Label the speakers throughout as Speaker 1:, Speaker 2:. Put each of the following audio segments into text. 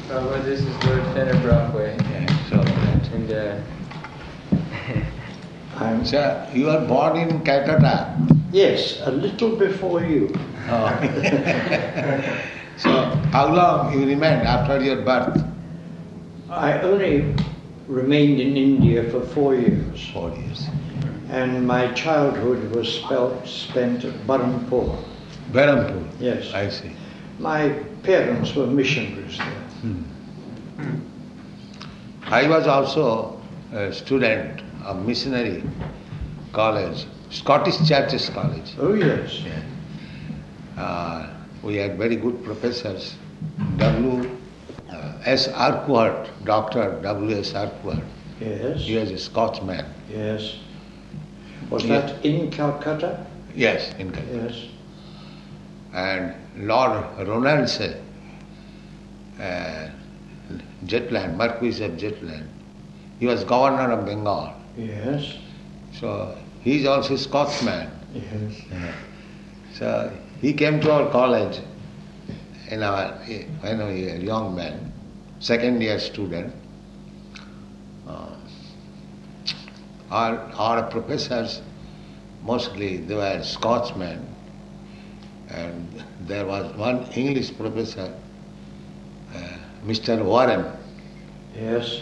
Speaker 1: Well, this is Lord Fenner Brockway.
Speaker 2: Yeah, so that.
Speaker 1: And
Speaker 2: Sir, you are born in Calcutta.
Speaker 3: Yes, a little before you.
Speaker 2: Oh. So, how long you remained after your birth?
Speaker 3: I only remained in India for 4 years.
Speaker 2: 4 years.
Speaker 3: And my childhood was spent at Berhampur.
Speaker 2: Berhampur?
Speaker 3: Yes.
Speaker 2: I see.
Speaker 3: My parents were missionaries there.
Speaker 2: I was also a student of missionary college, Scottish Churches College.
Speaker 3: Oh, yes.
Speaker 2: Yeah. We had very good professors. S. Urquhart, Dr. W.S. Urquhart.
Speaker 3: Yes.
Speaker 2: He was a Scotsman.
Speaker 3: Yes. Was
Speaker 2: Yeah.
Speaker 3: that in Calcutta?
Speaker 2: Yes, in Calcutta.
Speaker 3: Yes.
Speaker 2: And Lord Ronaldson, Jutland, Marquis of Jutland, he was governor of Bengal.
Speaker 3: Yes.
Speaker 2: So he is also a Scotsman.
Speaker 3: Yes.
Speaker 2: So he came to our college when we were a young man, second year student. Our professors, mostly they were Scotsmen, and there was one English professor, Mr. Warren.
Speaker 3: Yes.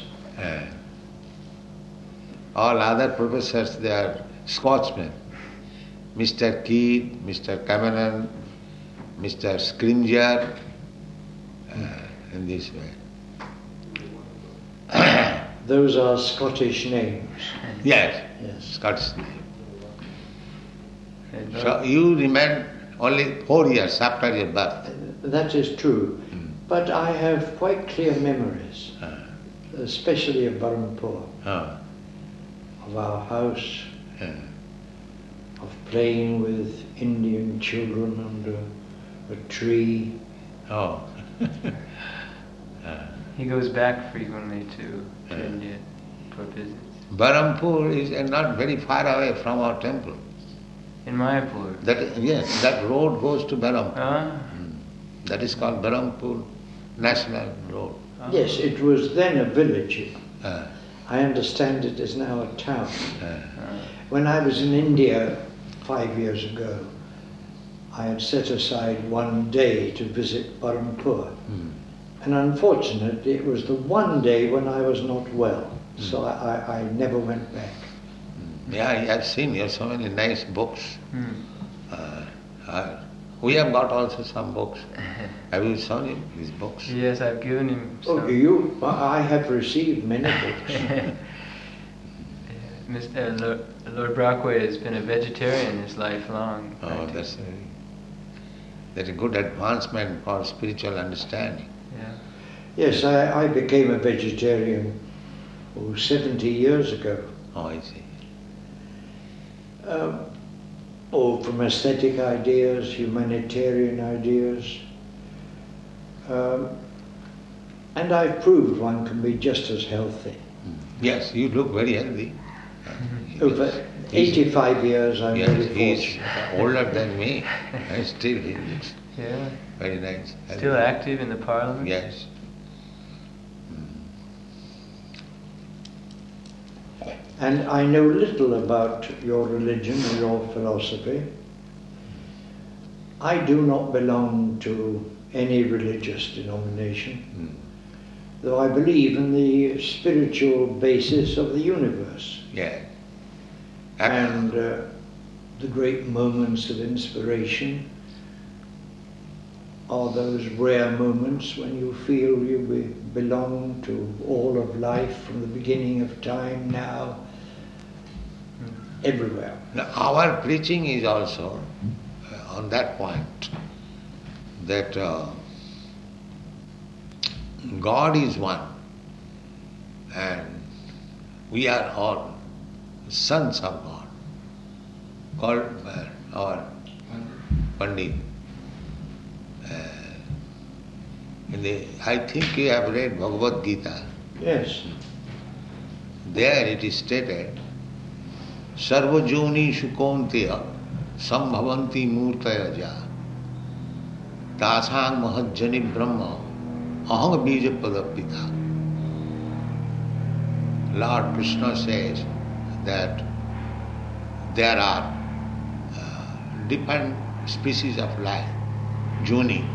Speaker 2: All other professors, they are Scotsmen. Mr. Keith, Mr. Cameron, Mr. Scrimgeour, in this way.
Speaker 3: Those are Scottish names.
Speaker 2: Yes,
Speaker 3: Yes.
Speaker 2: Scottish name. So you remained only 4 years after your birth.
Speaker 3: That is true. But I have quite clear memories, especially of Berhampur,
Speaker 2: Oh,
Speaker 3: of our house,
Speaker 2: yeah.
Speaker 3: of playing with Indian children under a tree.
Speaker 2: Oh.
Speaker 1: he goes back frequently to India for visits.
Speaker 2: Berhampur is not very far away from our temple.
Speaker 1: In Mayapur.
Speaker 2: Yes, that road goes to Berhampur.
Speaker 1: Ah.
Speaker 2: That is called Berhampur National Road.
Speaker 1: Ah.
Speaker 3: Yes, it was then a village.
Speaker 2: Uh,
Speaker 3: I understand it is now a town.
Speaker 2: uh,
Speaker 3: When I was in India 5 years ago, I had set aside one day to visit Berhampur. And unfortunately, it was the one day when I was not well, so I never went back.
Speaker 2: Yeah, I have seen here so many nice books. We have got also some books. Have you shown him these books?
Speaker 1: Yes, I've given him some.
Speaker 3: Oh, I have received many books.
Speaker 1: Lord Brockway has been a vegetarian his life long.
Speaker 2: Oh, that's a good advancement for spiritual understanding.
Speaker 1: Yeah.
Speaker 3: Yes, I became a vegetarian 70 years ago.
Speaker 2: Oh, I see.
Speaker 3: From aesthetic ideas, humanitarian ideas. And I've proved one can be just as healthy.
Speaker 2: Yes, you look very healthy.
Speaker 3: Over 85 years, I'm
Speaker 2: Yes,
Speaker 3: very
Speaker 2: he's
Speaker 3: fortunate.
Speaker 2: older than me, and still he looks
Speaker 1: Yeah.
Speaker 2: very nice.
Speaker 1: Still
Speaker 2: healthy.
Speaker 1: active in the parliament?
Speaker 2: Yes.
Speaker 3: And I know little about your religion or your philosophy. I do not belong to any religious denomination, though I believe in the spiritual basis of the universe
Speaker 2: Yeah.
Speaker 3: and the great moments of inspiration are those rare moments when you feel you belong to all of life from the beginning of time now, everywhere.
Speaker 2: Now, our preaching is also on that point, that God is one and we are all sons of God, called by our Pandit. I think you have read Bhagavad Gita.
Speaker 3: Yes.
Speaker 2: There it is stated, Sarvajoni Shukonteya Sambhavanti Murtaya Ja Tasang Mahajjani Brahma aham bija padapita. Lord Krishna says that there are different species of life, juni.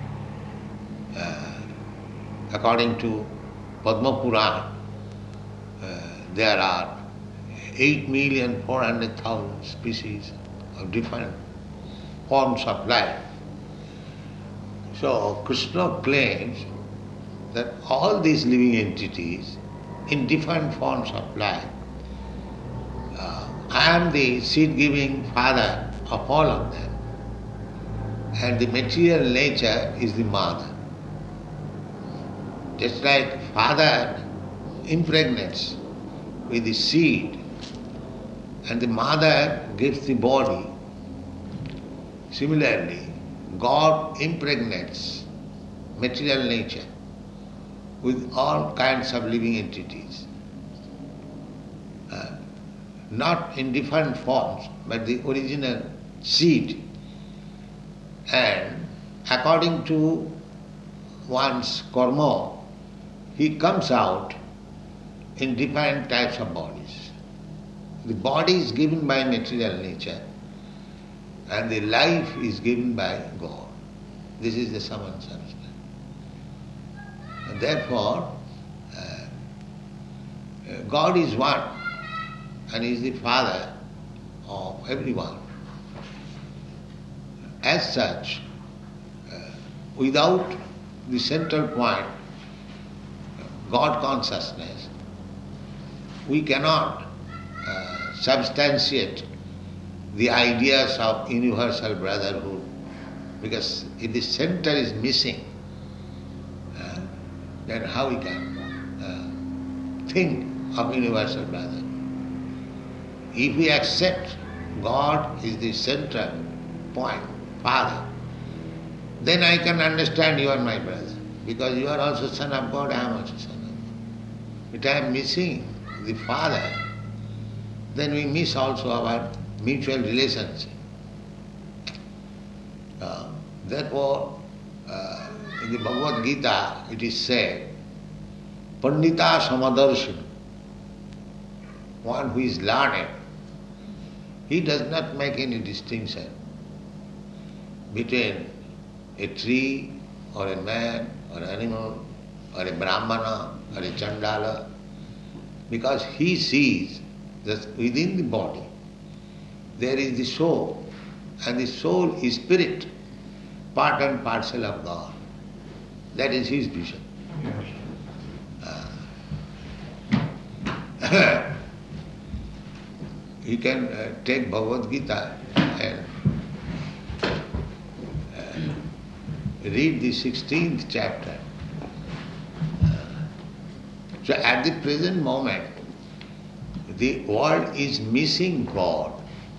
Speaker 2: According to Padma Purana, there are 8,400,000 species of different forms of life. So Krishna claims that all these living entities in different forms of life, I am the seed-giving father of all of them, and the material nature is the mother. Just like father impregnates with the seed and the mother gives the body, similarly God impregnates material nature with all kinds of living entities. Not in different forms, but the original seed. And according to one's karma, he comes out in different types of bodies. The body is given by material nature and the life is given by God. This is the sum and substance. And therefore, God is one and is the father of everyone. As such, without the central point, God consciousness, we cannot substantiate the ideas of universal brotherhood, because if the center is missing, then how we can think of universal brotherhood? If we accept God is the central point, Father, then I can understand you are my brother, because you are also son of God, I am also son of God. If I am missing the Father, then we miss also our mutual relationship. Therefore, in the Bhagavad Gita it is said, Pandita Samadarshana, one who is learned, he does not make any distinction between a tree or a man or animal or a brahmana or a chandala, because he sees that within the body there is the soul, and the soul is spirit, part and parcel of God. That is his vision. He can take Bhagavad Gita and read the 16th chapter. So at the present moment, the world is missing God,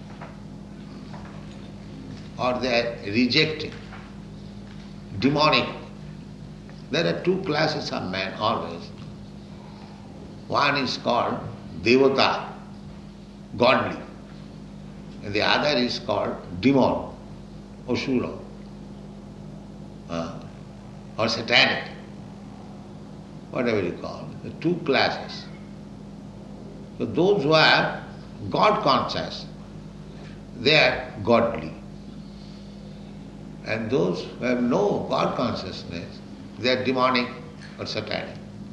Speaker 2: or they are rejecting, demonic. There are two classes of men always. One is called Devata, godly, and the other is called demon, Asura, or satanic, whatever you call it. The two classes. So those who are God conscious, they are godly. And those who have no God consciousness, they are demonic or satanic.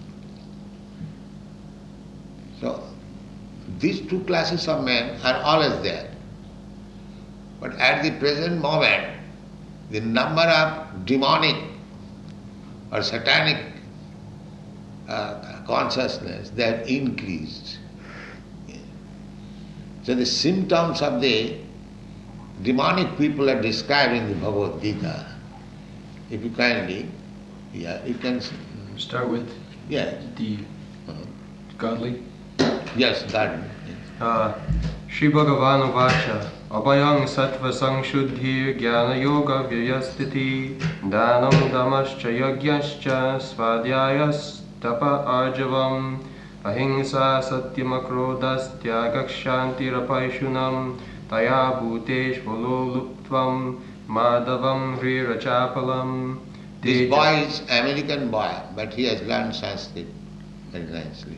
Speaker 2: So these two classes of men are always there. But at the present moment, the number of demonic or satanic consciousness, they have increased. So the symptoms of the demonic people are described in the Bhagavad Gita. If you kindly, you can
Speaker 1: start with the godly.
Speaker 2: Yes, godly.
Speaker 1: Shri Bhagavan Vacha Abhayang Sattva Sangshuddhir Jnana Yoga Vyayastiti Dhanam Dhamascha Yagyascha Svadhyayas Tapa Arjavam Ahimsa Satyamakrodas Tyagakshantirapayshunam Taya Bhutesh Vololuptvam Madhavam Hrirachapalam
Speaker 2: This boy is American boy, but he has learned Sanskrit very nicely.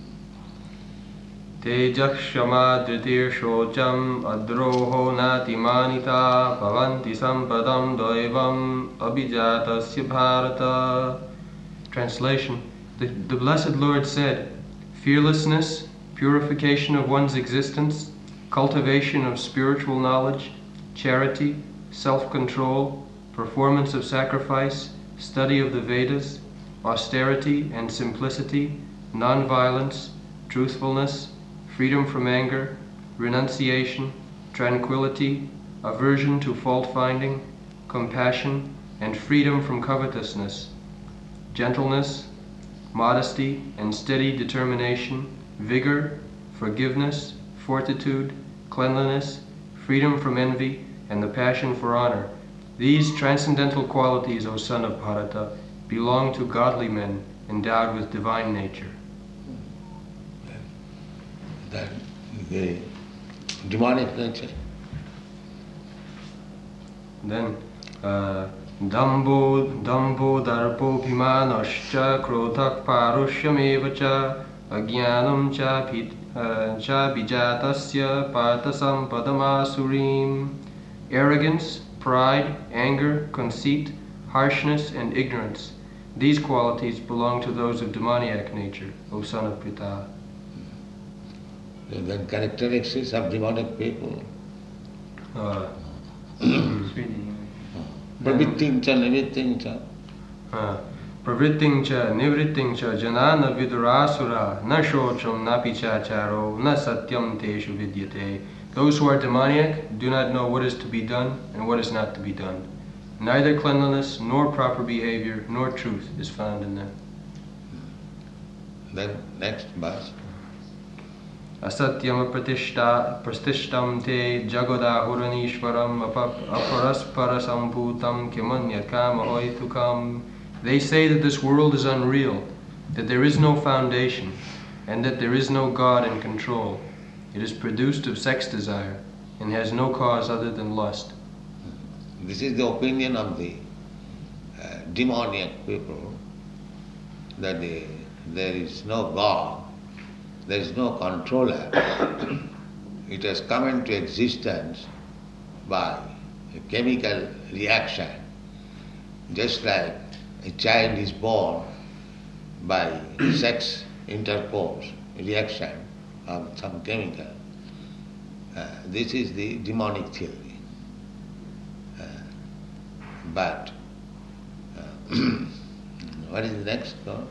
Speaker 4: Tejah Shama Dritir Shocham Adroho Natimanita Bhavanti Sampadam Doivam Abhijatasya Bharata. Translation: the Blessed Lord said, fearlessness, purification of one's existence, cultivation of spiritual knowledge, charity, self-control, performance of sacrifice, study of the Vedas, austerity and simplicity, non-violence, truthfulness, freedom from anger, renunciation, tranquility, aversion to fault-finding, compassion, and freedom from covetousness, gentleness, modesty and steady determination, vigor, forgiveness, fortitude, cleanliness, freedom from envy, and the passion for honor. These transcendental qualities, O son of Bharata, belong to godly men endowed with divine nature.
Speaker 2: That the demonic nature.
Speaker 4: Then, Dambo darpo bhimanascha krodhak parushyameva ajnanam cha bijatasya parthasampadamasurim. Arrogance, pride, anger, conceit, harshness, and ignorance. These qualities belong to those of demoniac nature, O son of Pritha.
Speaker 2: The characteristics of demonic people. Pravritting cha nivritting cha.
Speaker 4: Pravritting cha nivritting cha janana vidurasura na shocham na pichacharo na satyam teshu vidyate. Those who are demoniac do not know what is to be done and what is not to be done. Neither cleanliness, nor proper behavior, nor truth is found in them.
Speaker 2: Then next verse.
Speaker 4: Asatyam pratishtam te jagodahuranishwaram aparasparasamputam kimanyakamahoitukam. They say that this world is unreal, that there is no foundation, and that there is no God in control. It is produced of sex desire and has no cause other than lust.
Speaker 2: This is the opinion of the demoniac people, that there is no God, there is no controller. It has come into existence by a chemical reaction, just like a child is born by sex intercourse reaction of some chemical. This is the demonic theory. But what is the next one?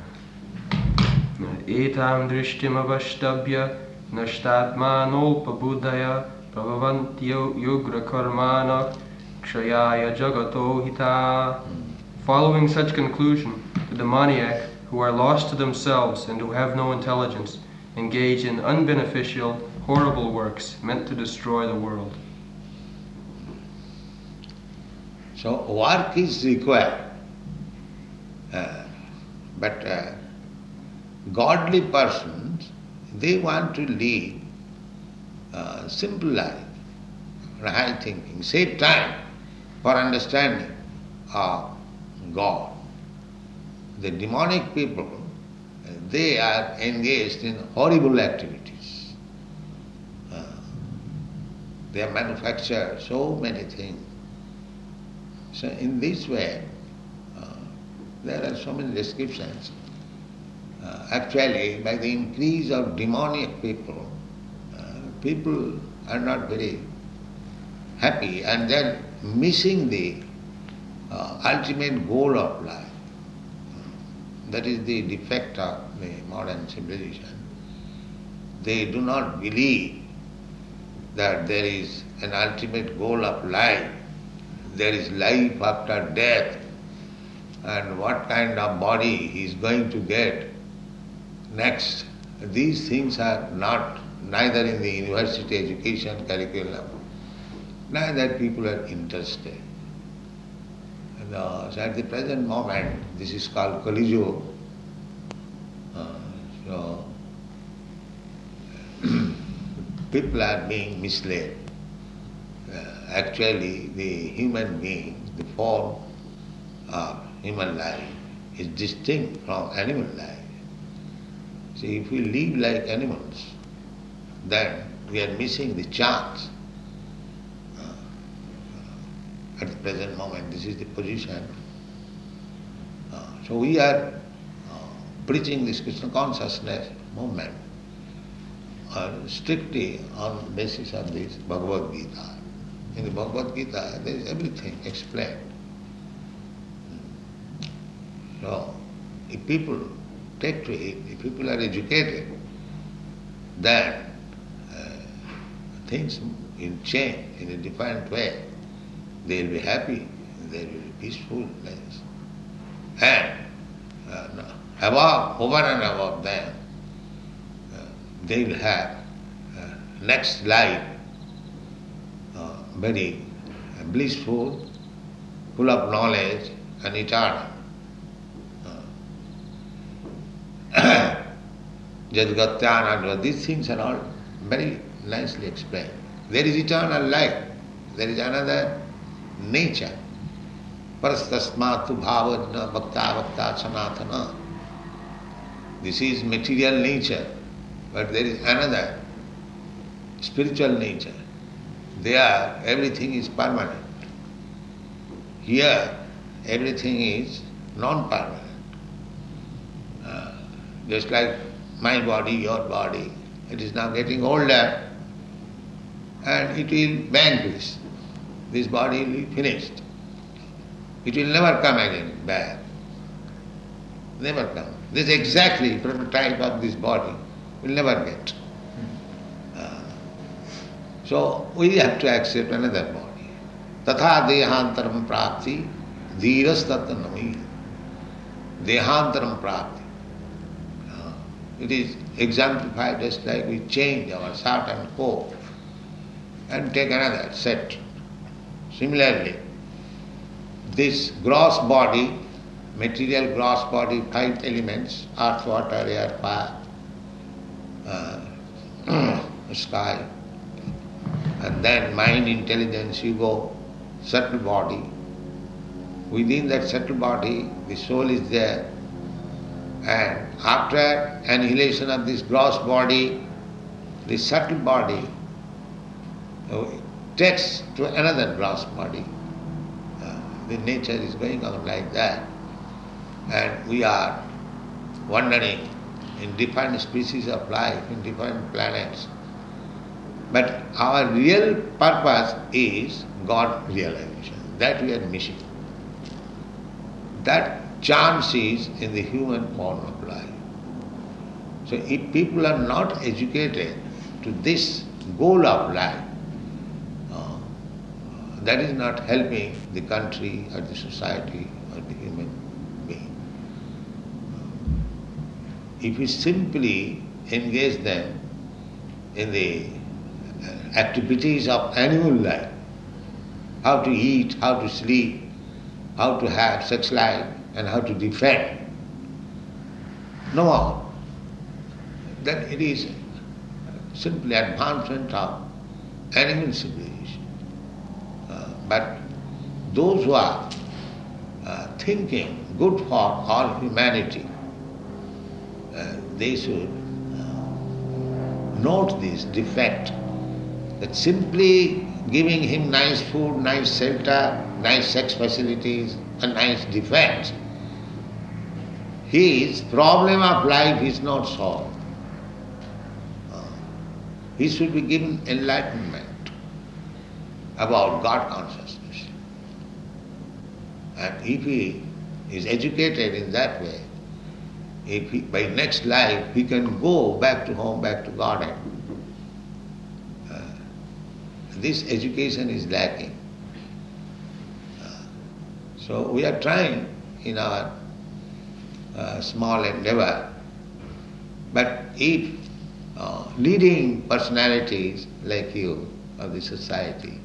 Speaker 4: Etam drishtim avashtabhya nashtatmanolpabuddhaya prabhavantyo yugra karmana kshayaya jagato hita. Following such conclusion, the demoniac, who are lost to themselves and who have no intelligence, engage in unbeneficial, horrible works meant to destroy the world.
Speaker 2: So work is required, but godly persons, they want to live simple life, right thinking, save time for understanding of God. The demonic people, they are engaged in horrible activities. They have manufactured so many things. So in this way, there are so many descriptions. Actually, by the increase of demoniac people, people are not very happy and they are missing the ultimate goal of life. That is the defect of the modern civilization. They do not believe that there is an ultimate goal of life. There is life after death, and what kind of body he is going to get next. These things are not neither in the university education curriculum, neither people are interested. So at the present moment, this is called Kali Yuga. So people are being misled. Actually, the human being, the form of human life is distinct from animal life. See, if we live like animals, then we are missing the chance. At the present moment, this is the position. So we are preaching this Krishna consciousness movement strictly on the basis of this Bhagavad Gita. In the Bhagavad Gita, there is everything explained. So, if people take to it, if people are educated, then things will change in a different way. They will be happy, they will be peaceful. And above, over and above them, they will have next life very blissful, full of knowledge and eternal. Jadgatyanandva, these things are all very nicely explained. There is eternal life, there is another nature. Parastasmatu bhavajna bhakta bhakta sanatana. This is material nature, but there is another spiritual nature. There everything is permanent. Here everything is non-permanent. Just like my body, your body, it is now getting older and it will vanquish. This body will be finished. It will never come again back. Never come. This exactly prototype of this body will never get. So we have to accept another body. Tatha dehantaram prapti dhiras tatanami. Dehantaram prapti. It is exemplified just like we change our shirt and coat and take another set. Similarly, this gross body, material gross body, 5 elements, earth, water, air, fire, sky, and then mind, intelligence, ego, subtle body. Within that subtle body, the soul is there. And after annihilation of this gross body, the subtle body takes to another gross body. The nature is going on like that. And we are wandering in different species of life, in different planets. But our real purpose is God realization. That we are missing. That chance is in the human form of life. So if people are not educated to this goal of life, that is not helping the country or the society or the human being. If we simply engage them in the activities of animal life, how to eat, how to sleep, how to have sex life, and how to defend, no more, then it is simply advancement of animal civilization. But those who are thinking good for all humanity, they should note this defect, that simply giving him nice food, nice shelter, nice sex facilities, and nice defense, his problem of life is not solved. He should be given enlightenment about God consciousness. And if he is educated in that way, if he, by next life he can go back to home, back to Godhead. This education is lacking. So we are trying in our small endeavor. But if leading personalities like you of the society,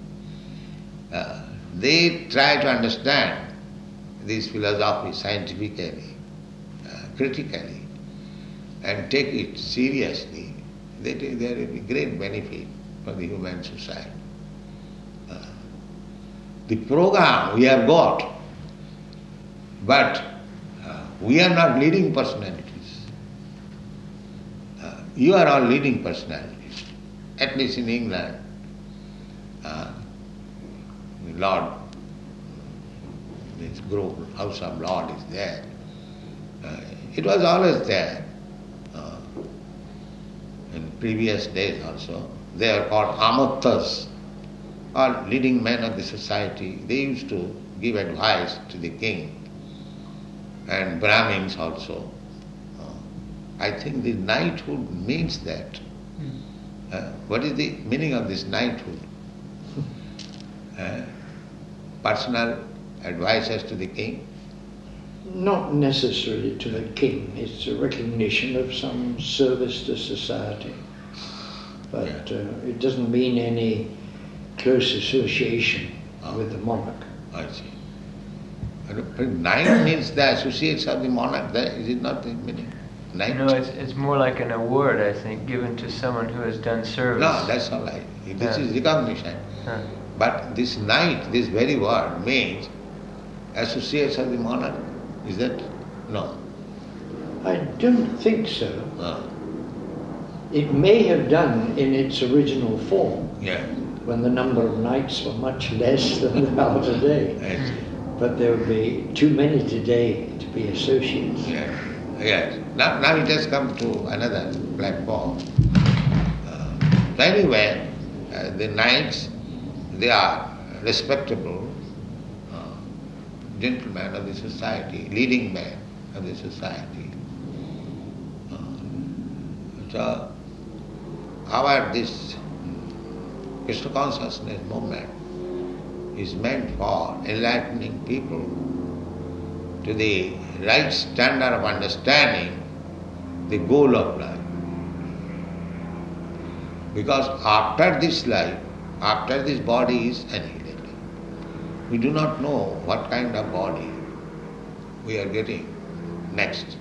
Speaker 2: they try to understand this philosophy scientifically, critically, and take it seriously, there will be great benefit for the human society. The program we have got But we are not leading personalities. You are all leading personalities. At least in England, the Lord, this group, House of Lord is there. It was always there. In previous days also, they are called amattas, or leading men of the society. They used to give advice to the king and Brahmins also. I think the knighthood means that. What is the meaning of this knighthood? Personal advices to the king?
Speaker 3: Not necessarily to the king, it's a recognition of some service to society. But it doesn't mean any close association with the monarch.
Speaker 2: I see. Knight means the associates of the monarch, is it not the meaning? Knight?
Speaker 1: No, it's more like an award, I think, given to someone who has done service.
Speaker 2: No, that's all right. This is recognition. But this knight, this very word, means associates of the monarch. Is that? No.
Speaker 3: I don't think so. It may have done in its original form, when the number of knights were much less than they are today. But there would be too many today to be associates.
Speaker 2: Yes. Now it has come to another platform. Anyway, the knights, they are respectable gentlemen of the society, leading men of the society. So our this Krishna consciousness movement is meant for enlightening people to the right standard of understanding the goal of life. Because after this life, after this body is annihilated, we do not know what kind of body we are getting next.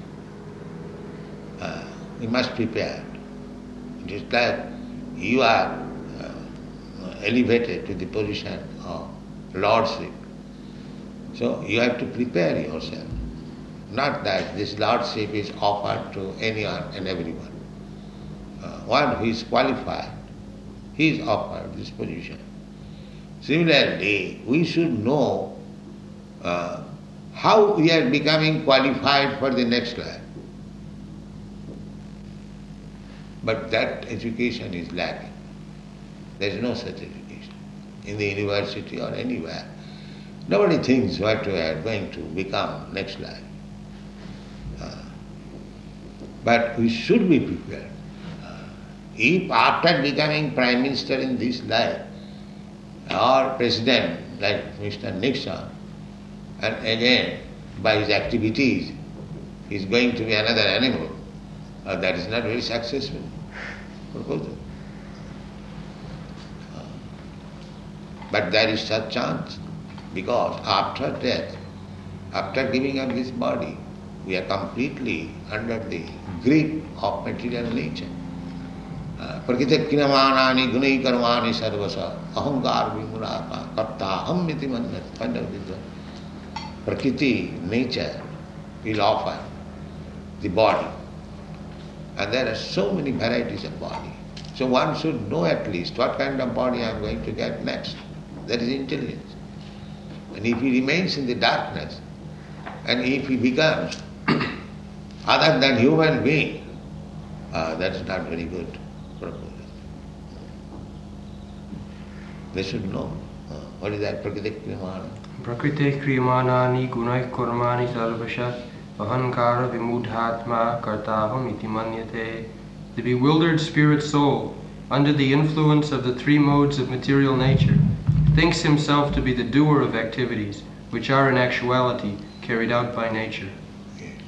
Speaker 2: We must prepare. Just like you are elevated to the position of lordship, so you have to prepare yourself. Not that this lordship is offered to anyone and everyone. One who is qualified, he is offered this position. Similarly, we should know how we are becoming qualified for the next life. But that education is lacking. There is no such education in the university or anywhere. Nobody thinks what we are going to become next life. But we should be prepared. If after becoming Prime Minister in this life, or President like Mr. Nixon, and again by his activities he is going to be another animal, that is not very successful proposal. But there is such chance, because after death, after giving up this body, we are completely under the grip of material nature. Prakriti kinamānāni gunai karmāni sarvasa ahankāra vimurāta karta aham iti mannati. Prakriti, nature, will offer the body. And there are so many varieties of body. So one should know at least what kind of body I am going to get next. That is intelligence. And if he remains in the darkness, and if he becomes other than human being, that is not very good proposal. They should know. What is that? Prakriti kriyamana?
Speaker 4: Prakriti kriyamanani gunai karmani sarvasha ahankara vimudhatma kartaham iti manyate. The bewildered spirit soul, under the influence of the three modes of material nature, thinks himself to be the doer of activities which are in actuality carried out by nature.
Speaker 2: Yes.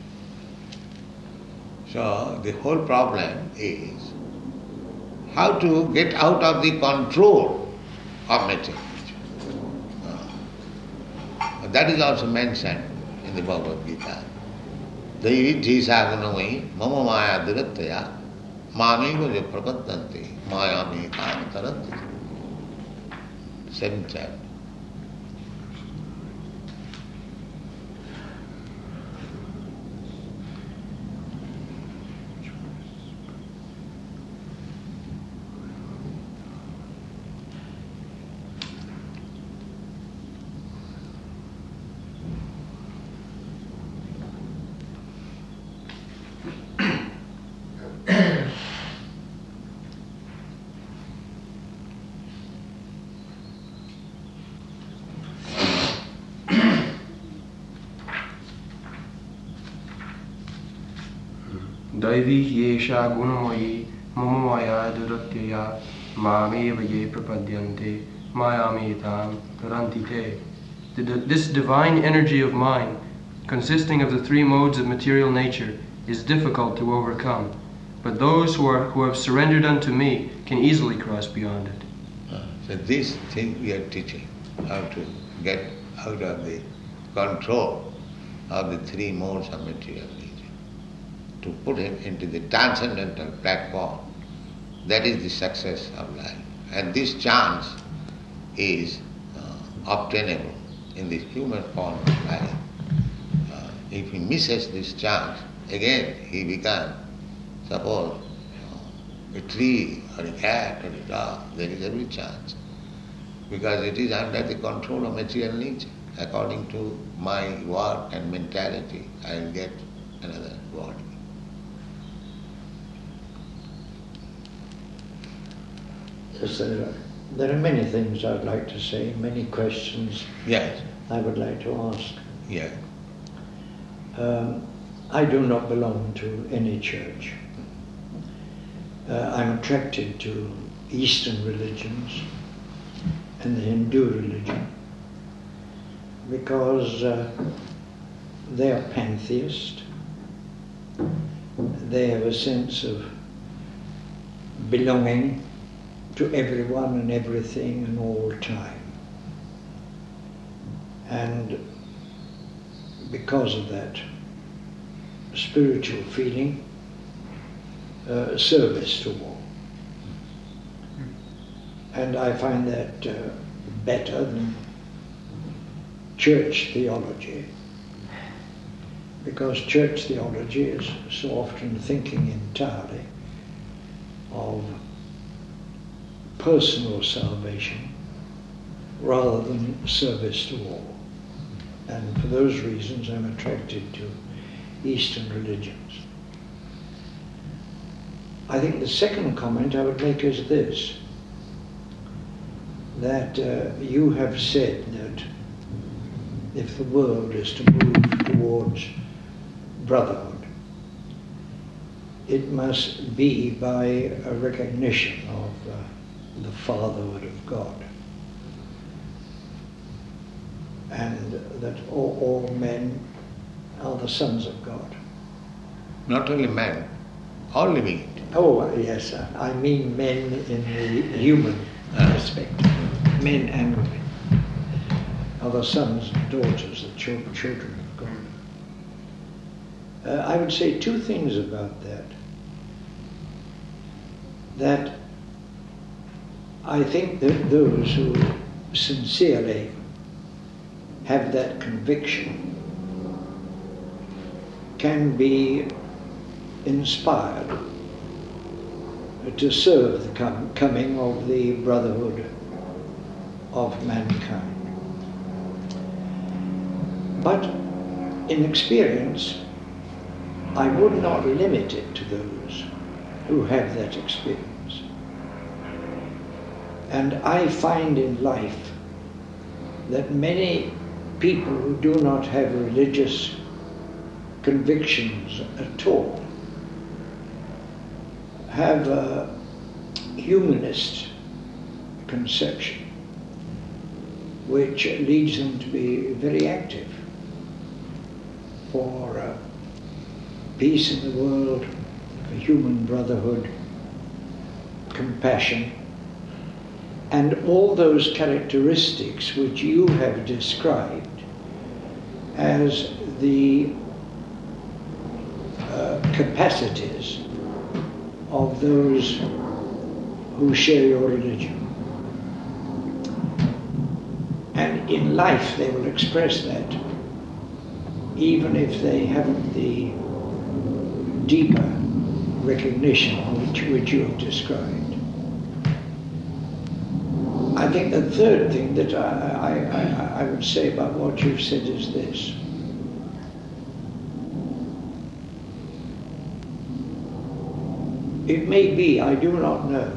Speaker 2: So the whole problem is how to get out of the control of nature. That is also mentioned in the Bhagavad Gita. Devi sagunamai mama maya dirattaya māmigo je prakattanti māyāmi tāni taranti. 7th chapter.
Speaker 4: Daivi yesha gunamoyi mamamaya duratyaya mameva ye prapadyante mayamitam tarantite. This divine energy of mine, consisting of the three modes of material nature, is difficult to overcome, but those who have surrendered unto me can easily cross beyond it.
Speaker 2: So this thing we are teaching, how to get out of the control of the three modes of material nature, to put him into the transcendental platform. That is the success of life. And this chance is obtainable in the human form of life. If he misses this chance, again he becomes, suppose, a tree or a cat or a dog, there is every chance. Because it is under the control of material nature. According to my work and mentality, I will get another body.
Speaker 3: Yes, there are many things I'd like to say, many questions
Speaker 2: Yes,
Speaker 3: I would like to ask.
Speaker 2: yes.
Speaker 3: I do not belong to any church. I'm attracted to Eastern religions and the Hindu religion because they are pantheist. They have a sense of belonging to everyone and everything and all time. And because of that spiritual feeling, service to all. And I find that better than church theology, because church theology is so often thinking entirely of personal salvation rather than service to all. And for those reasons I'm attracted to Eastern religions. I think the second comment I would make is this, that you have said that if the world is to move towards brotherhood, it must be by a recognition of the fatherhood of God, and that all men are the sons of God.
Speaker 2: Not only men, all living entities.
Speaker 3: Oh, yes, I mean men in the human aspect. Men and women are the sons and daughters, the children of God. I would say two things about that. That I think that those who sincerely have that conviction can be inspired to serve the coming of the brotherhood of mankind. But in experience, I would not limit it to those who have that experience. And I find in life that many people who do not have religious convictions at all have a humanist conception which leads them to be very active for peace in the world, for human brotherhood, compassion, and all those characteristics which you have described as the capacities of those who share your religion. And in life they will express that, even if they haven't the deeper recognition which you have described. I think the third thing that I would say about what you've said is this. It may be, I do not know,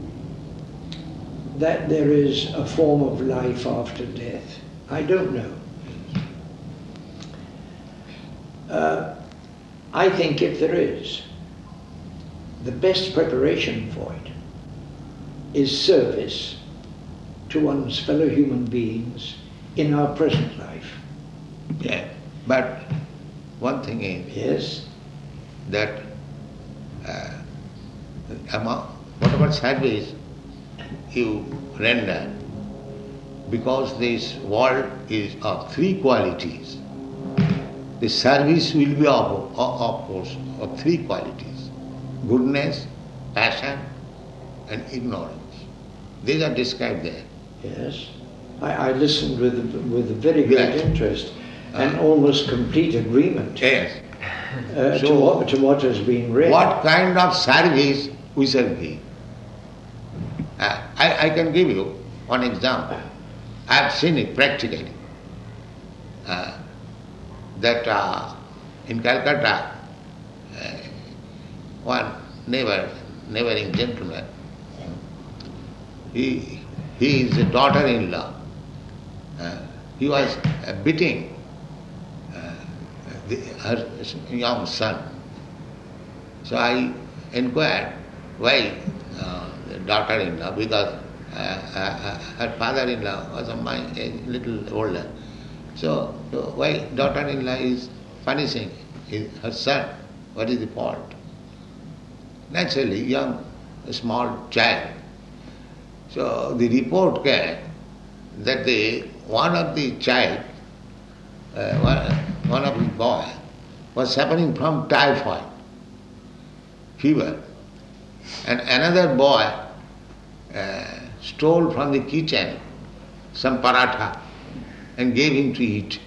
Speaker 3: that there is a form of life after death. I don't know. I think if there is, the best preparation for it is service to one's fellow human beings in our present life.
Speaker 2: Yeah. But one thing is
Speaker 3: Yes?
Speaker 2: that whatever service you render, because this world is of three qualities, the service will be of course of three qualities: goodness, passion, and ignorance. These are described there.
Speaker 3: Yes. I listened with very great
Speaker 2: Yes.
Speaker 3: interest and almost complete agreement
Speaker 2: Yes.
Speaker 3: to what has been read.
Speaker 2: What kind of service we shall give? I can give you one example. I have seen it practically. That in Calcutta, one neighboring gentleman, he is a daughter-in-law. He was beating her young son. So I inquired why the daughter-in-law, because her father-in-law was of my age, little older. So why daughter-in-law is punishing her son? What is the fault? Naturally, young, small child. So the report came that one of the child, one of the boy, was suffering from typhoid fever, and another boy stole from the kitchen some paratha and gave him to eat.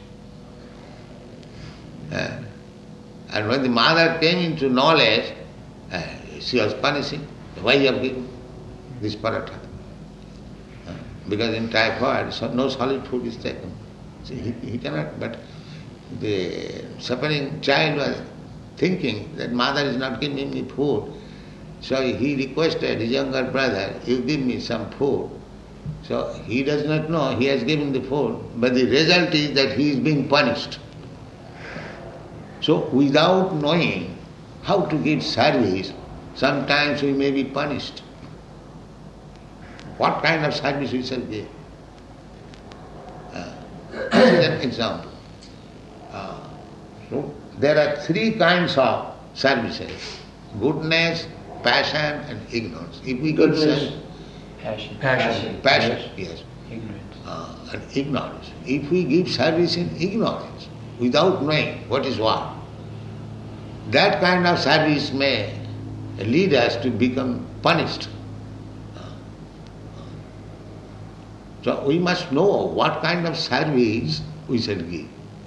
Speaker 2: And when the mother came into knowledge, she was punishing. Why you have given this paratha? Because in typhoid, no solid food is taken. So he cannot, but the suffering child was thinking that mother is not giving me food. So he requested his younger brother, you give me some food. So he does not know he has given the food, but the result is that he is being punished. So without knowing how to give service, sometimes we may be punished. What kind of service we shall give? This is an example. So there are three kinds of services: goodness, passion, and ignorance. If we give
Speaker 3: Goodness.
Speaker 1: Passion.
Speaker 2: passion, yes,
Speaker 1: Ignorance.
Speaker 2: and ignorance. If we give service in ignorance, without knowing what is what, that kind of service may lead us to become punished. So we must know what kind of service we shall give.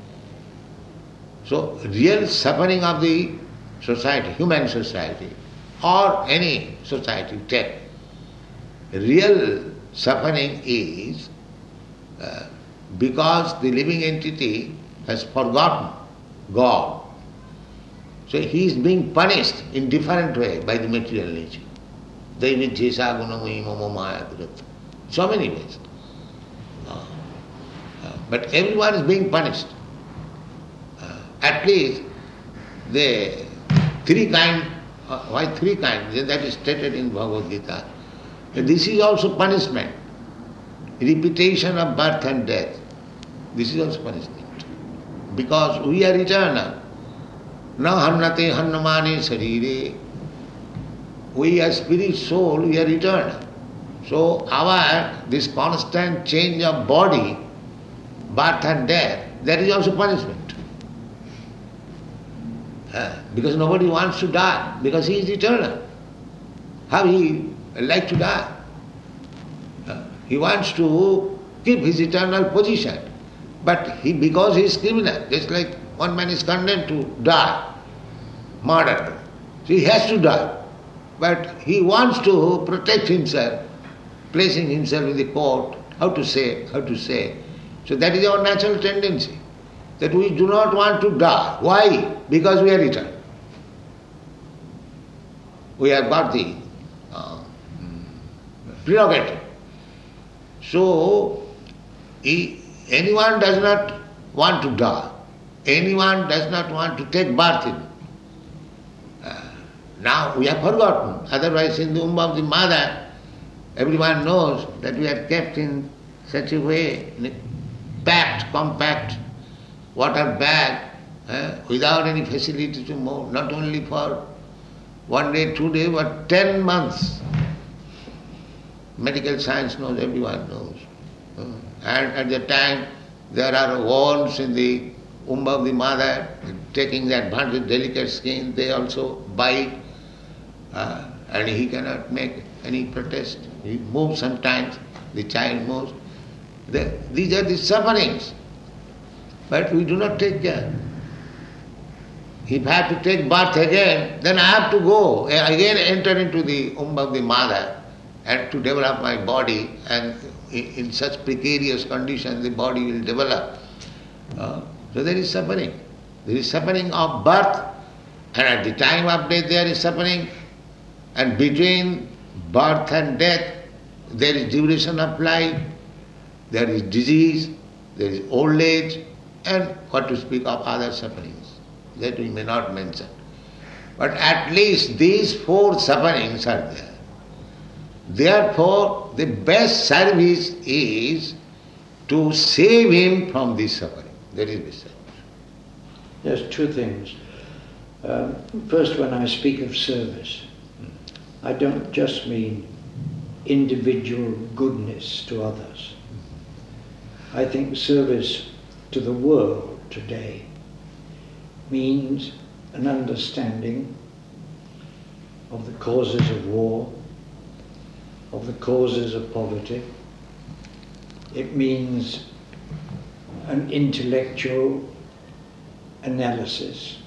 Speaker 2: So real suffering of the society, human society, or any society, take, real suffering is because the living entity has forgotten God. So he is being punished in different way by the material nature. Daividhyesa gunamai mama maya durat. So many ways. But everyone is being punished. At least the three kind, why three kinds? That is stated in Bhagavad Gita. This is also punishment. Repetition of birth and death. This is also punishment. Because we are eternal. Na hannate hannamane sarire. We are spirit, soul, we are eternal. So this constant change of body, birth and death, that is also punishment. Because nobody wants to die, because he is eternal. How he like to die? He wants to keep his eternal position. But because he is criminal, just like one man is condemned to die, murdered. So he has to die. But he wants to protect himself, placing himself in the court, how to say. So that is our natural tendency, that we do not want to die. Why? Because we are eternal. We have got the prerogative. So, anyone does not want to die. Anyone does not want to take birth in Now we have forgotten. Otherwise in the womb of the mother, everyone knows that we are kept in such a way, in a packed, compact water bag, without any facility to move, not only for 1 day, 2 days, but 10 months. Medical science knows, everyone knows. And at the time, there are wounds in the womb of the mother, taking the advantage, delicate skin, they also bite, and he cannot make any protest. He moves sometimes, the child moves. These are the sufferings, but we do not take care. If I have to take birth again, then I have to go, again enter into the womb of the mother and to develop my body, and in such precarious conditions the body will develop. So there is suffering. There is suffering of birth, and at the time of death there is suffering, and between birth and death there is duration of life, there is disease, there is old age, and what to speak of other sufferings that we may not mention. But at least these 4 sufferings are there. Therefore, the best service is to save him from this suffering. That is the service.
Speaker 3: There's 2 things. First, when I speak of service, I don't just mean individual goodness to others. I think service to the world today means an understanding of the causes of war, of the causes of poverty. It means an intellectual analysis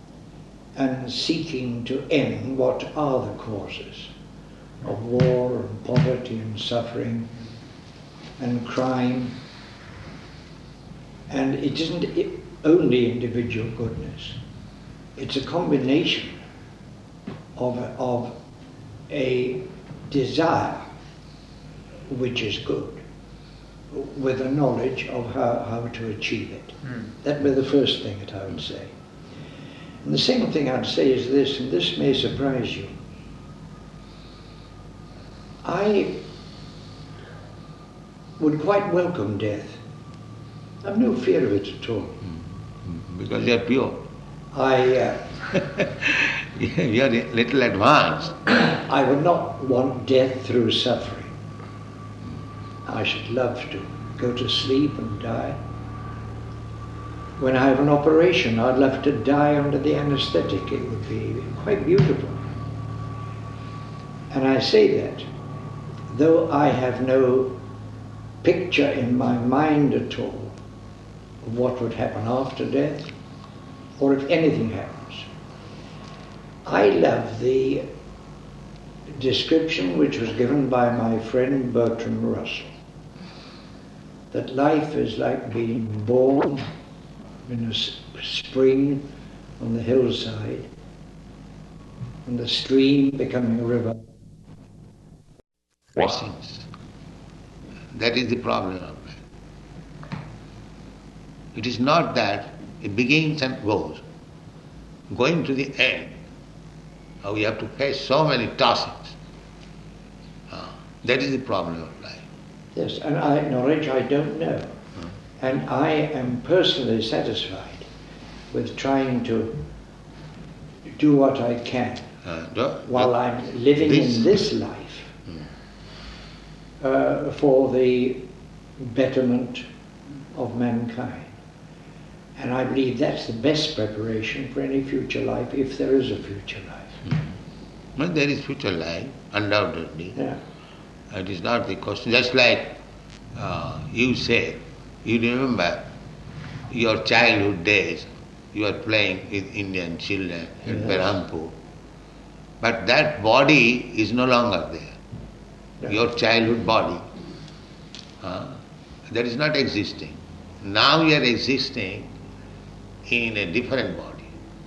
Speaker 3: and seeking to end what are the causes of war and poverty and suffering and crime. And it isn't only individual goodness. It's a combination of a desire which is good with a knowledge of how to achieve it. That would be the first thing that I would say. And the second thing I'd say is this, and this may surprise you. I would quite welcome death. I've no fear of it at all.
Speaker 2: Because you are pure. You are a little advanced.
Speaker 3: I would not want death through suffering. I should love to go to sleep and die. When I have an operation, I'd love to die under the anesthetic. It would be quite beautiful. And I say that, though I have no picture in my mind at all of what would happen after death, or if anything happens. I love the description which was given by my friend Bertrand Russell, that life is like being born in a spring on the hillside, and the stream becoming a river.
Speaker 2: Blessings. That is the problem of life. It is not that it begins and goes. Going to the end, we have to face so many tossings. That is the problem of life.
Speaker 3: Yes, and I acknowledge I don't know. And I am personally satisfied with trying to do what I can while I'm living in this life for the betterment of mankind. And I believe that's the best preparation for any future life, if there is a future life.
Speaker 2: Well, there is future life, undoubtedly.
Speaker 3: Yeah.
Speaker 2: It is not the question. Just like you said, you remember your childhood days, you are playing with Indian children in Berhampur. But that body is no longer there. Yeah. Your childhood body, that is not existing. Now you are existing in a different body.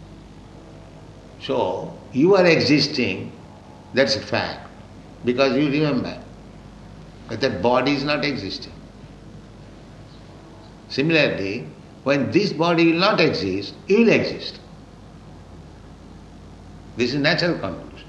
Speaker 2: So, you are existing, that's a fact, because you remember that that body is not existing. Similarly, when this body will not exist, you will exist. This is natural conclusion.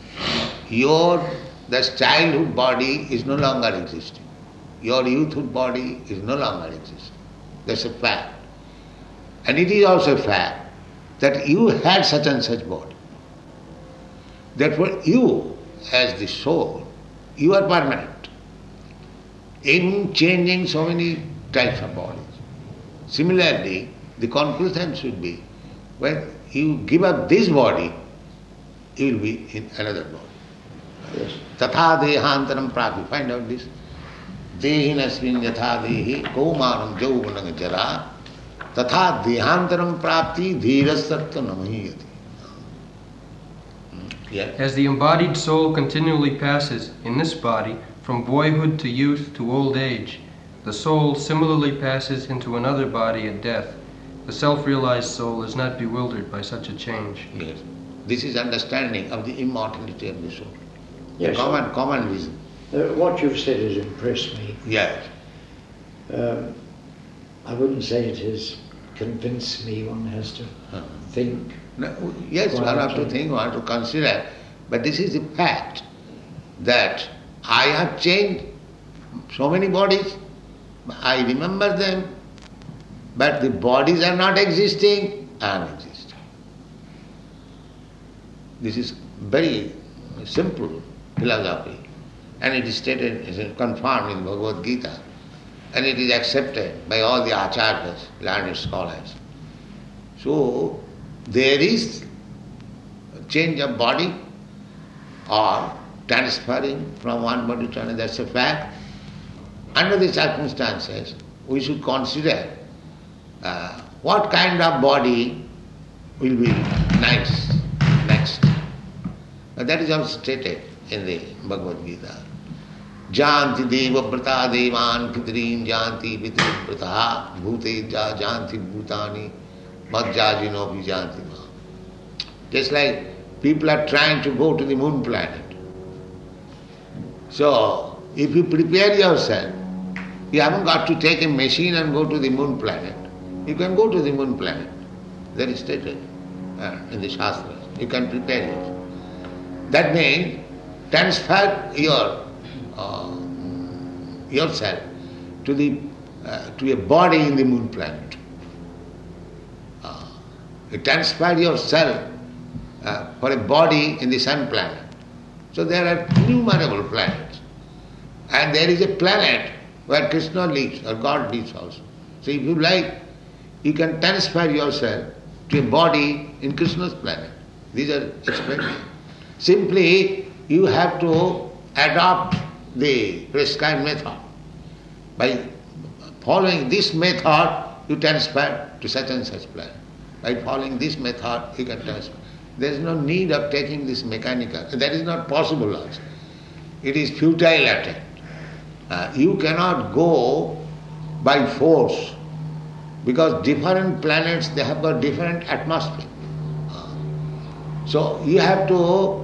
Speaker 2: The childhood body is no longer existing. Your youthhood body is no longer existing. That's a fact. And it is also a fact that you had such and such body. Therefore you, as the soul, you are permanent in changing so many types of bodies. Similarly, the conclusion should be, when you give up this body, you will be in another body.
Speaker 3: Yes.
Speaker 2: Tatha dehantaram prapi. Find out this. Dehinasmin yatha dehi kaumanam jauvanam jara tatha dehantaram prapti dhirasartha namahiyati. Yeah.
Speaker 4: As the embodied soul continually passes in this body from boyhood to youth to old age, the soul similarly passes into another body at death. The self-realized soul is not bewildered by such a change.
Speaker 2: Yes. This is understanding of the immortality of the soul.
Speaker 3: Yes.
Speaker 2: Common reason.
Speaker 3: What you've said has impressed me.
Speaker 2: Yes.
Speaker 3: I wouldn't say it has convinced me. One has to think.
Speaker 2: No, yes, one have to think, one have to consider. But this is the fact that I have changed so many bodies. I remember them, but the bodies are not existing. I am existing. This is very simple philosophy, and it is stated, it is confirmed in Bhagavad Gita, and it is accepted by all the acharyas, learned scholars. So there is a change of body or transferring from one body to another. That's a fact. Under the circumstances, we should consider what kind of body will be nice next. That is also stated in the Bhagavad Gita. Janti deva brata devan pitrim janti pitrim brata bhute janti bhutani madhyajino vijanti ma. Just like people are trying to go to the moon planet. So, if you prepare yourself, you haven't got to take a machine and go to the moon planet. You can go to the moon planet. That is stated in the Shastras. You can prepare yourself. That means transfer yourself to a body in the moon planet. You transfer yourself for a body in the sun planet. So there are innumerable planets. And there is a planet where Krishna lives or God lives also. So if you like, you can transfer yourself to a body in Krishna's planet. These are explained. Simply, you have to adopt the prescribed method. By following this method, you transfer to such and such planet. By following this method, you can transfer. There is no need of taking this mechanical. That is not possible also. It is futile attempt. You cannot go by force, because different planets, they have got different atmosphere. So you have to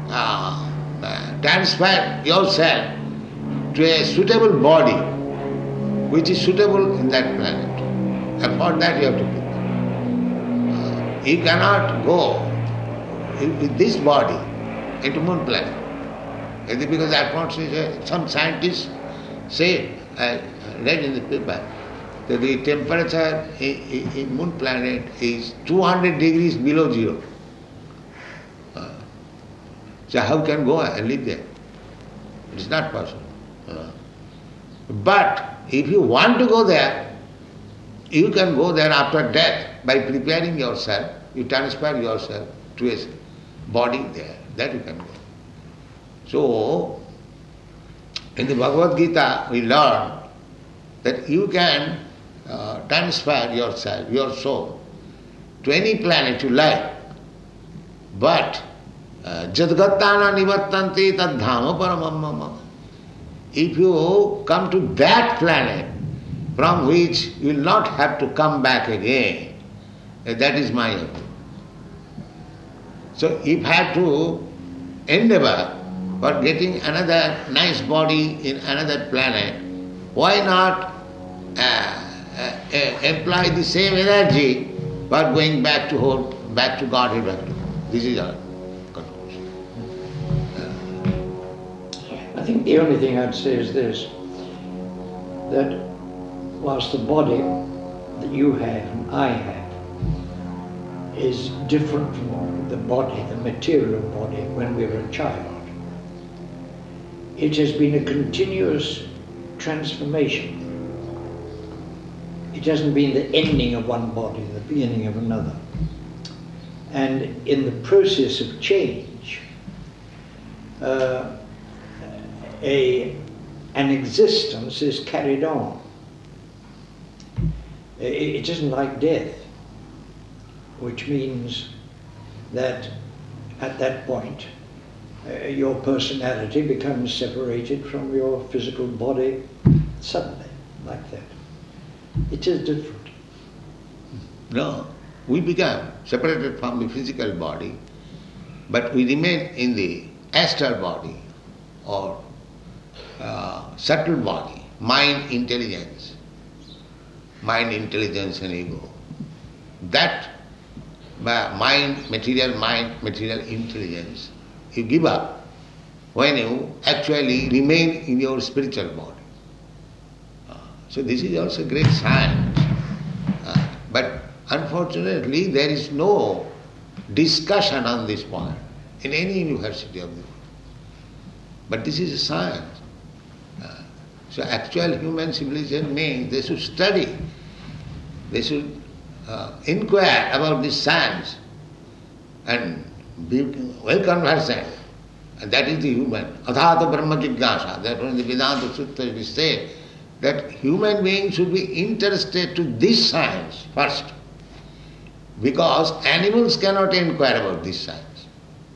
Speaker 2: transfer yourself to a suitable body which is suitable in that planet. And for that you have to prepare. You cannot go with this body into moon planet. Because atmosphere, some scientists say, I read in the paper, that the temperature in moon planet is 200 degrees below zero. So how can go and live there? It is not possible. But if you want to go there, you can go there after death. By preparing yourself, you transfer yourself to a body there. That you can go. So, in the Bhagavad Gita, we learn that you can transfer yourself, your soul, to any planet you like. But Jadgattana nivattanti tad dhama paramam mama. If you come to that planet from which you will not have to come back again, that is my effort. So if I have to endeavor for getting another nice body in another planet, why not employ the same energy for going back to Godhead? This is all.
Speaker 3: I think the only thing I'd say is this, that whilst the body that you have and I have is different from the body, the material body, when we were a child, it has been a continuous transformation. It hasn't been the ending of one body, the beginning of another. And in the process of change, an existence is carried on. It isn't like death, which means that at that point your personality becomes separated from your physical body suddenly, like that. It is different.
Speaker 2: No, we become separated from the physical body, but we remain in the astral body or subtle body, mind, intelligence and ego. That mind, material intelligence, you give up when you actually remain in your spiritual body. So this is also great science. But unfortunately there is no discussion on this point in any university of the world. But this is a science. So actual human civilization means they should study, they should inquire about this science and be well conversant. And that is the human. Adhata Brahma Jignasa. That in the Vedanta Sutra it is said that human beings should be interested to this science first. Because animals cannot inquire about this science.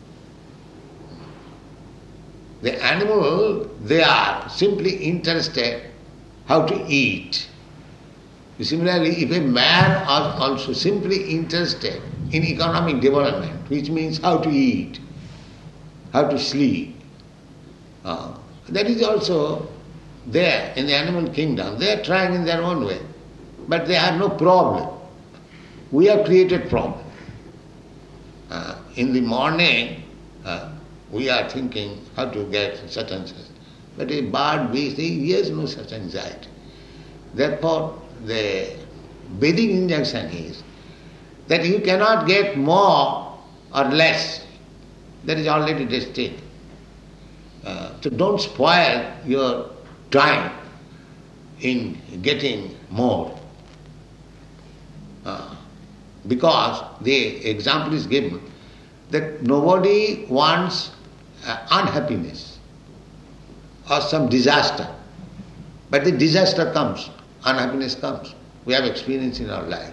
Speaker 2: The animal, they are simply interested how to eat. Similarly, if a man is also simply interested in economic development, which means how to eat, how to sleep, that is also there in the animal kingdom. They are trying in their own way, but they have no problem. We have created problem. In the morning, we are thinking how to get such and such. But a bird, beast, he has no such anxiety. Therefore, the Vedic injunction is that you cannot get more or less. That is already destined. So don't spoil your time in getting more. Because the example is given that nobody wants unhappiness or some disaster. But the disaster comes, unhappiness comes. We have experience in our life.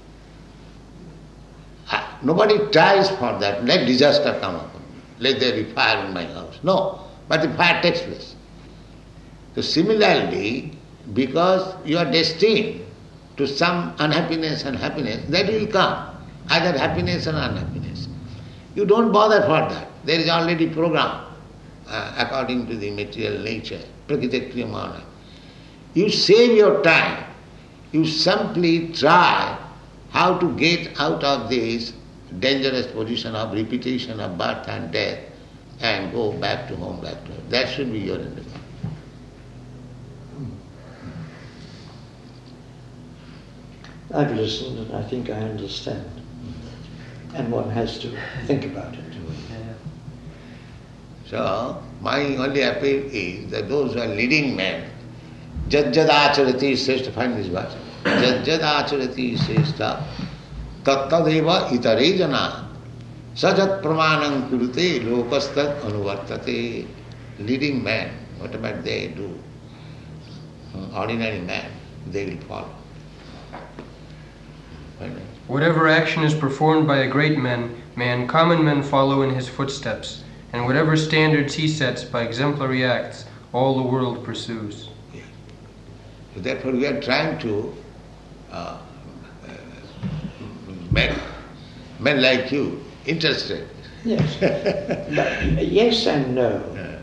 Speaker 2: Nobody tries for that. Let disaster come upon me. Let there be fire in my house. No, but the fire takes place. So similarly, because you are destined to some unhappiness and happiness, that will come, either happiness or unhappiness. You don't bother for that. There is already program according to the material nature, prakriti kriyamana. You save your time. You simply try how to get out of this dangerous position of repetition of birth and death and go back to home, back to home. That should be your endeavor.
Speaker 3: I've listened and I think I understand. And one has to think about it.
Speaker 2: So, my only appeal is that those who are leading men, jad acharati shrestha, find this verse, jad acharati shrestha, tattadeva itare jana, sajat pramanam kurute lokastad anuvartate. Leading men, whatever they do, ordinary men, they will follow.
Speaker 4: Whatever action is performed by a great man, common men follow in his footsteps, and whatever standards he sets by exemplary acts, all the world pursues.
Speaker 2: Yeah. So therefore we are trying to make men like you interested.
Speaker 3: Yes. But yes and no.
Speaker 2: Yeah.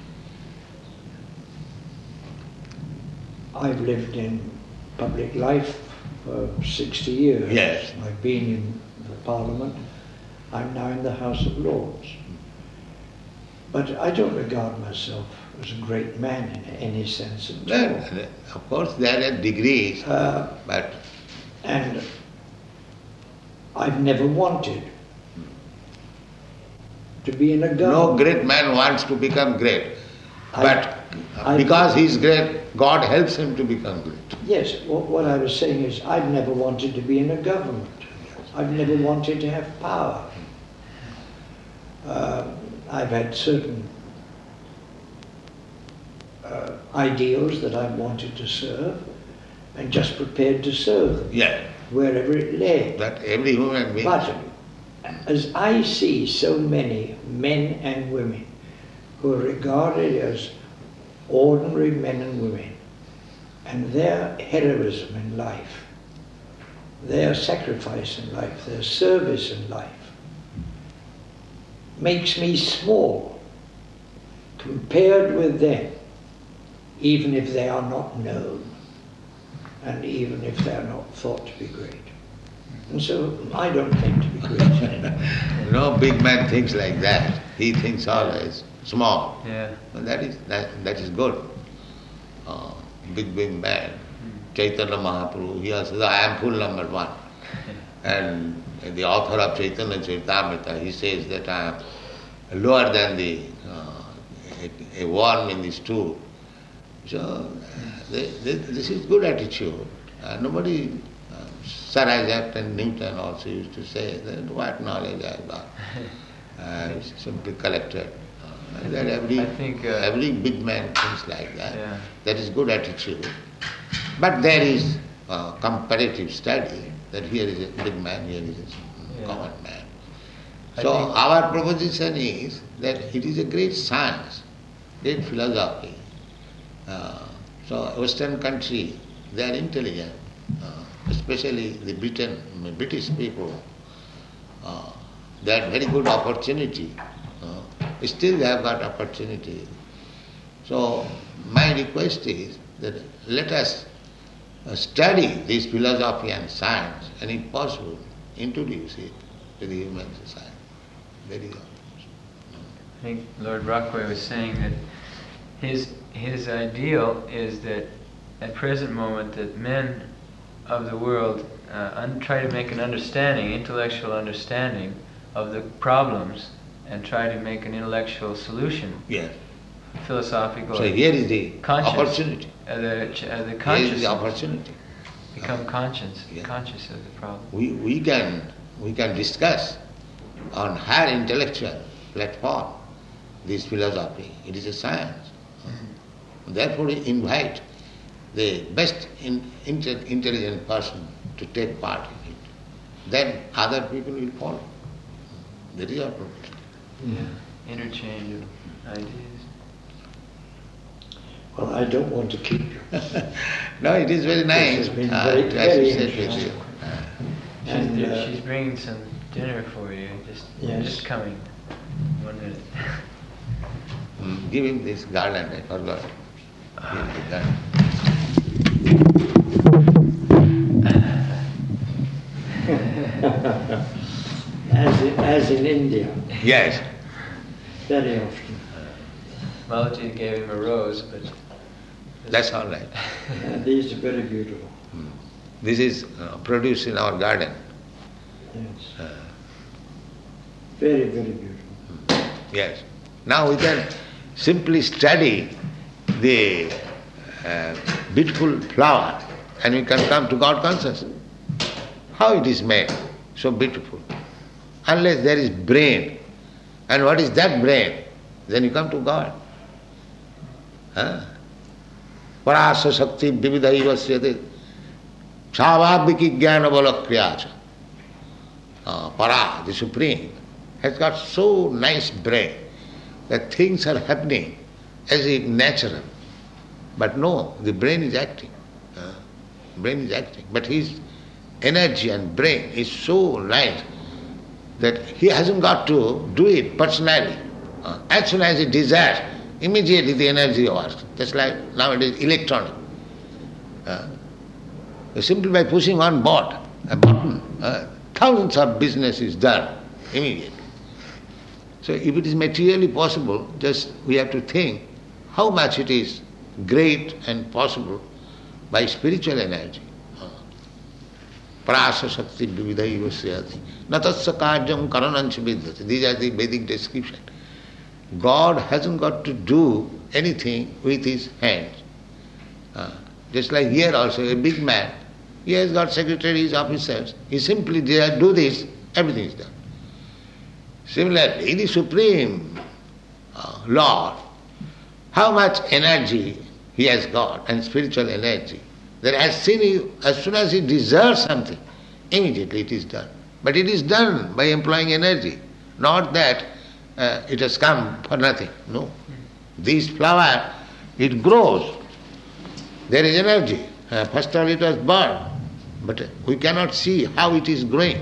Speaker 3: I've lived in public life for 60 years.
Speaker 2: Yes.
Speaker 3: I've been in the Parliament. I'm now in the House of Lords. But I don't regard myself as a great man in any sense at all.
Speaker 2: Well, of course, there are degrees, but
Speaker 3: And I've never wanted to be in a
Speaker 2: no
Speaker 3: government.
Speaker 2: great man wants to become great. But
Speaker 3: I-
Speaker 2: because he is great, God helps him to become great.
Speaker 3: Yes, what I was saying is I've never wanted to be in a government. I've never wanted to have power. I've had certain ideals that I wanted to serve and just prepared to serve them
Speaker 2: Yeah,
Speaker 3: wherever it lay.
Speaker 2: that every human being.
Speaker 3: But as I see so many men and women who are regarded as ordinary men and women, and their heroism in life, their sacrifice in life, their service in life, makes me small compared with them, even if they are not known, and even if they are not thought to be great. And so I don't claim to be great.
Speaker 2: No big man thinks like that. He thinks always small.
Speaker 1: Yeah.
Speaker 2: And that is good. Big man. Chaitanya Mahaprabhu, he also says, I am full number one. And the author of Chaitanya Charitamrita, he says that I am lower than a worm in the stool. So this is good attitude. Nobody, Sir Isaac and Newton also used to say that what knowledge I have got. Simply collected. That every big man thinks like that.
Speaker 1: Yeah.
Speaker 2: That is good attitude. But there is comparative study that here is a big man, here is a common man. So our proposition is that it is a great science, great philosophy. So Western country, they are intelligent, especially the British people. They had very good opportunity. Still they have got opportunity. So my request is that let us study this philosophy and science, and if possible, introduce it to the human society. That is all.
Speaker 1: I think Lord Brockway was saying that his ideal is that at present moment that men of the world try to make an understanding, intellectual understanding of the problems and try to make an intellectual solution,
Speaker 2: Yes.
Speaker 1: philosophical.
Speaker 2: So here is the
Speaker 1: conscious,
Speaker 2: opportunity.
Speaker 1: The
Speaker 2: Here is
Speaker 1: conscious
Speaker 2: the opportunity.
Speaker 1: become conscious of the problem.
Speaker 2: We can discuss on higher intellectual platform this philosophy. It is a science. Therefore we invite the best intelligent person to take part in it. Then other people will follow. That is our proposal.
Speaker 3: Yeah.
Speaker 1: Interchange of ideas.
Speaker 3: Well, I don't want to keep you.
Speaker 2: No, it is very nice
Speaker 3: has been
Speaker 2: to
Speaker 3: very
Speaker 2: associate with
Speaker 3: interesting.
Speaker 2: you.
Speaker 3: And,
Speaker 1: She's bringing some dinner for you.
Speaker 3: Yes.
Speaker 1: Just coming. 1 minute.
Speaker 2: Give him this garland, I forgot. Give him the garland.
Speaker 3: as in India,
Speaker 2: Yes.
Speaker 3: very often.
Speaker 1: Malaji gave him a rose, but
Speaker 2: That's all right.
Speaker 3: These are very beautiful.
Speaker 2: This is produced in our garden.
Speaker 3: Yes. Very, very beautiful.
Speaker 2: Yes. Now we can simply study the beautiful flower and we can come to God consciousness. How it is made so beautiful. Unless there is brain. And what is that brain? Then you come to God. Parasa Shakti Vividha Ivasyate Savabhiki Jnana Balakriyacha. Para, the Supreme, has got so nice brain that things are happening as if natural. But no, the brain is acting. Brain is acting. But his energy and brain is so nice that he hasn't got to do it personally. As soon as he desires, immediately the energy works. Just like nowadays electronic. Simply by pushing on board a button, thousands of business is done immediately. So if it is materially possible, just we have to think how much it is great and possible by spiritual energy. Prasa Shakti Vividhai Vasyati. Natasya Karyam Karanancha Vidyati. These are the Vedic description. God hasn't got to do anything with his hands. Just like here also, a big man, he has got secretaries, officers. He simply do this, everything is done. Similarly, the Supreme Lord, how much energy he has got, and spiritual energy, that as soon as he desires something, immediately it is done. But it is done by employing energy, not that it has come for nothing. No. This flower, it grows. There is energy. First of all it was born, but we cannot see how it is growing.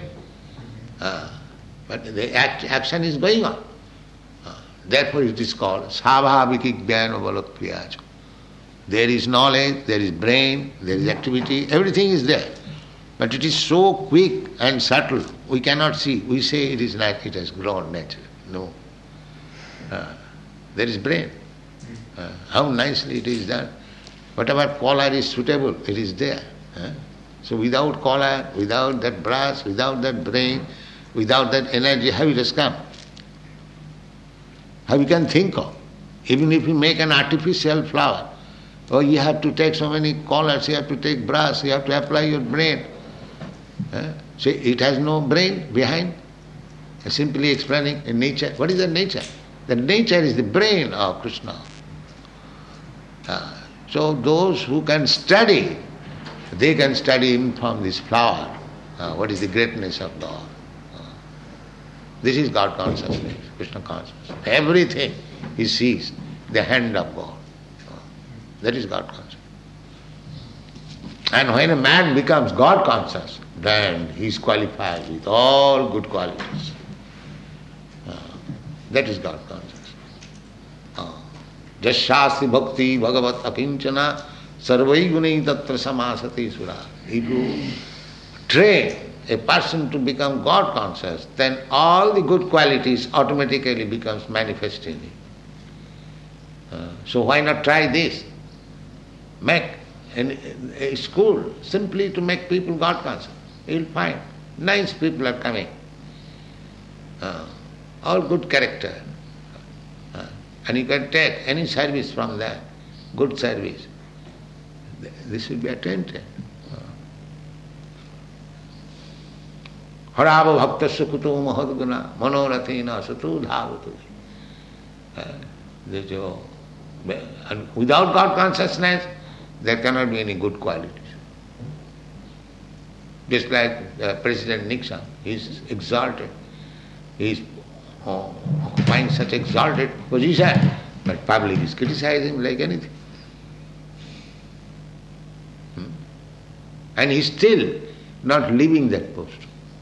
Speaker 2: But the action is going on. Therefore it is called Svabhaviki Jnana Balokriyaja. There is knowledge, there is brain, there is activity, everything is there. But it is so quick and subtle, we cannot see. We say it has grown naturally. No. There is brain. How nicely it is done. Whatever color is suitable, it is there. So without color, without that brass, without that brain, without that energy, how it has come? How you can think of? Even if you make an artificial flower, you have to take so many colors, you have to take brass, you have to apply your brain. So it has no brain behind. Simply explaining in nature. What is the nature? The nature is the brain of Krishna. So those who can study, they can study from this flower. What is the greatness of God? This is God consciousness, Krishna consciousness. Everything he sees, the hand of God. That is God consciousness. And when a man becomes God conscious, then he is qualified with all good qualities. That is God conscious. Jasyasti bhakti bhagavat akinchana sarvai gunai tatra samasati sura. If you train a person to become God conscious, then all the good qualities automatically becomes manifest in him. So why not try this? Make a school simply to make people God conscious. You'll find nice people are coming. All good character. And you can take any service from that, good service. This will be attended. Harava bhakta sukuto mahadguna manorathena satu dhavatu. And without God consciousness, there cannot be any good qualities. Just like President Nixon, he is exalted. He is occupying such exalted position, but public is criticizing him like anything. And he is still not leaving that post.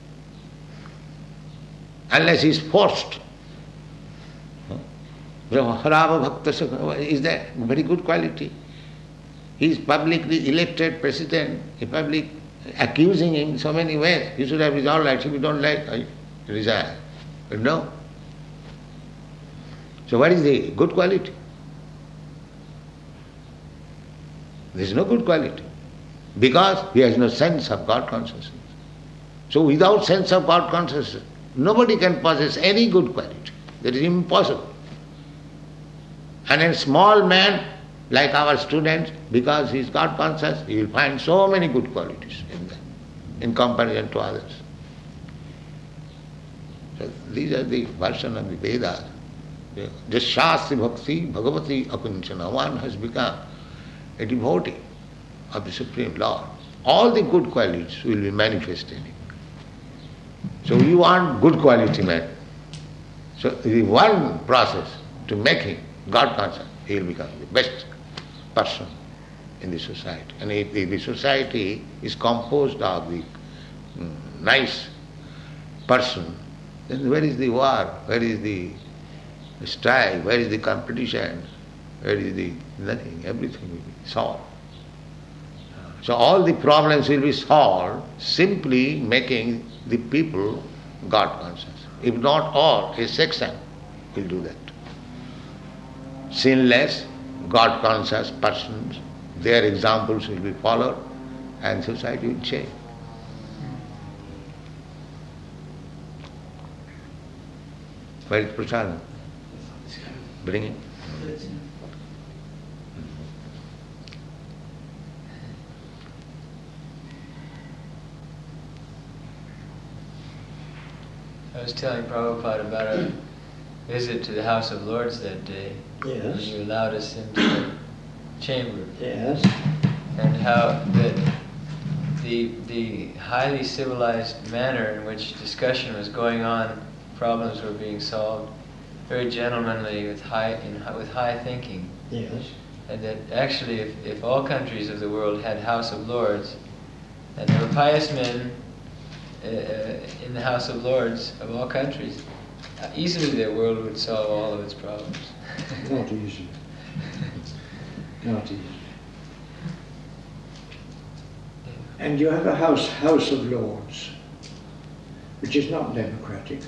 Speaker 2: Unless he is forced. Harava Bhakta is that very good quality. He is publicly elected president, the public accusing him in so many ways. He should have resolved that. If you don't like, I resign. But no. So what is the good quality? There is no good quality. Because he has no sense of God consciousness. So without sense of God consciousness, nobody can possess any good quality. That is impossible. And a small man, like our students, because he is God conscious, he will find so many good qualities in them, in comparison to others. So these are the version of the Vedas. Just Shastri Bhakti Bhagavati Akunchana. One has become a devotee of the Supreme Lord. All the good qualities will be manifest in him. So we want good quality man. So the one process to make him God conscious, he will become the best person in the society. And if the society is composed of the nice person, then where is the war? Where is the strife? Where is the competition? Where is the nothing? Everything will be solved. So all the problems will be solved simply making the people God conscious. If not all, a section will do that. Sinless, God-conscious persons, their examples will be followed and society will change. Where is Prasadam? Bring it.
Speaker 1: I was telling Prabhupada about our visit to the House of Lords that day.
Speaker 3: Yes.
Speaker 1: And you allowed us into the chamber.
Speaker 3: Yes.
Speaker 1: And how that the highly civilized manner in which discussion was going on, problems were being solved, very gentlemanly with high thinking.
Speaker 3: Yes.
Speaker 1: And that actually if all countries of the world had House of Lords, and there were pious men in the House of Lords of all countries, easily the world would solve all of its problems.
Speaker 3: Not easy. Not easy. And you have a House of Lords, which is not democratic.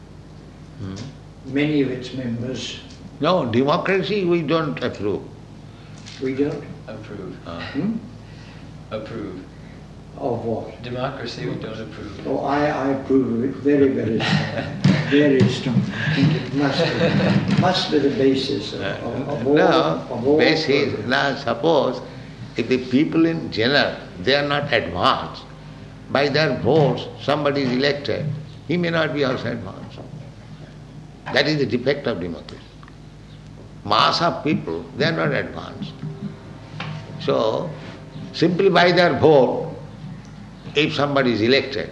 Speaker 3: Many of its members...
Speaker 2: No, democracy we don't approve.
Speaker 3: We don't?
Speaker 1: Approve. Approve.
Speaker 3: Of what?
Speaker 1: Democracy we don't approve.
Speaker 3: Oh, I approve of it very, very strongly. Very strongly. I think it must be the basis of all
Speaker 2: basis.
Speaker 3: progress.
Speaker 2: Now suppose if the people in general, they are not advanced, by their votes somebody is elected, he may not be also advanced. That is the defect of democracy. Mass of people, they are not advanced. So, simply by their vote, if somebody is elected,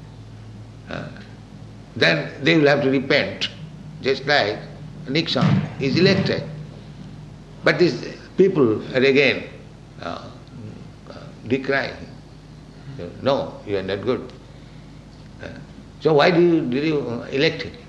Speaker 2: then they will have to repent, just like Nixon is elected. But these people are again decrying. No, you are not good. So why did you elect him?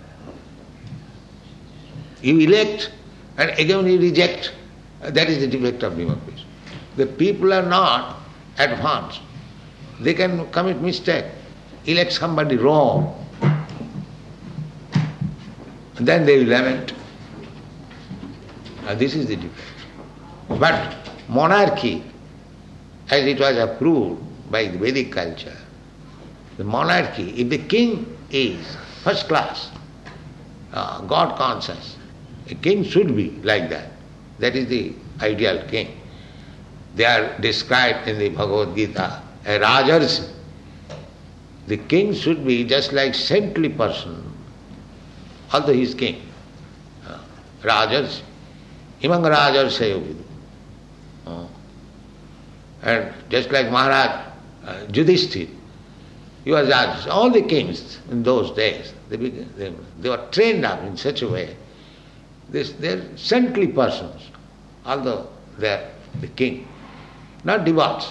Speaker 2: You elect and again you reject. That is the defect of democracy. The people are not advanced. They can commit mistake, elect somebody wrong, and then they will lament. This is the defect. But monarchy, as it was approved by the Vedic culture, the monarchy, if the king is first class, God conscious, a king should be like that. That is the ideal king. They are described in the Bhagavad Gita, a Rajarsi. The king should be just like saintly person, although he is king. Rajarsi. Imang Rajarsayo Vidu. And just like Maharaj Yudhishthira, he was Rajarsi. All the kings in those days, they were trained up in such a way. They are saintly persons, although they are the king, not devotees.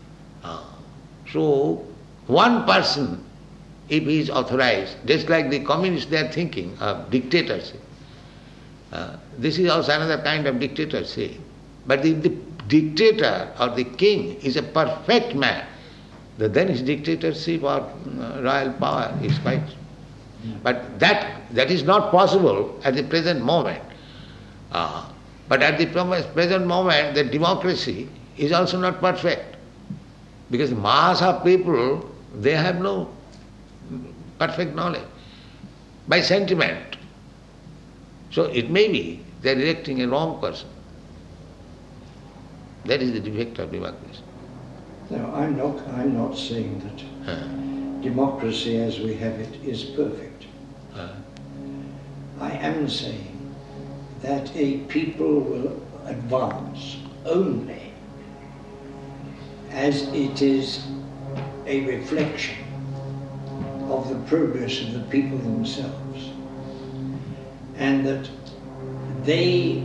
Speaker 2: So, one person, if he is authorized, just like the communists, they are thinking of dictatorship. This is also another kind of dictatorship. But if the dictator or the king is a perfect man, then his dictatorship or royal power is quite... But that is not possible at the present moment. But at the present moment, the democracy is also not perfect. Because the mass of people, they have no perfect knowledge. By sentiment. So it may be they are electing a wrong person. That is the defect of democracy.
Speaker 3: No, I'm not saying that democracy as we have it is perfect. I am saying that a people will advance only as it is a reflection of the progress of the people themselves, and that they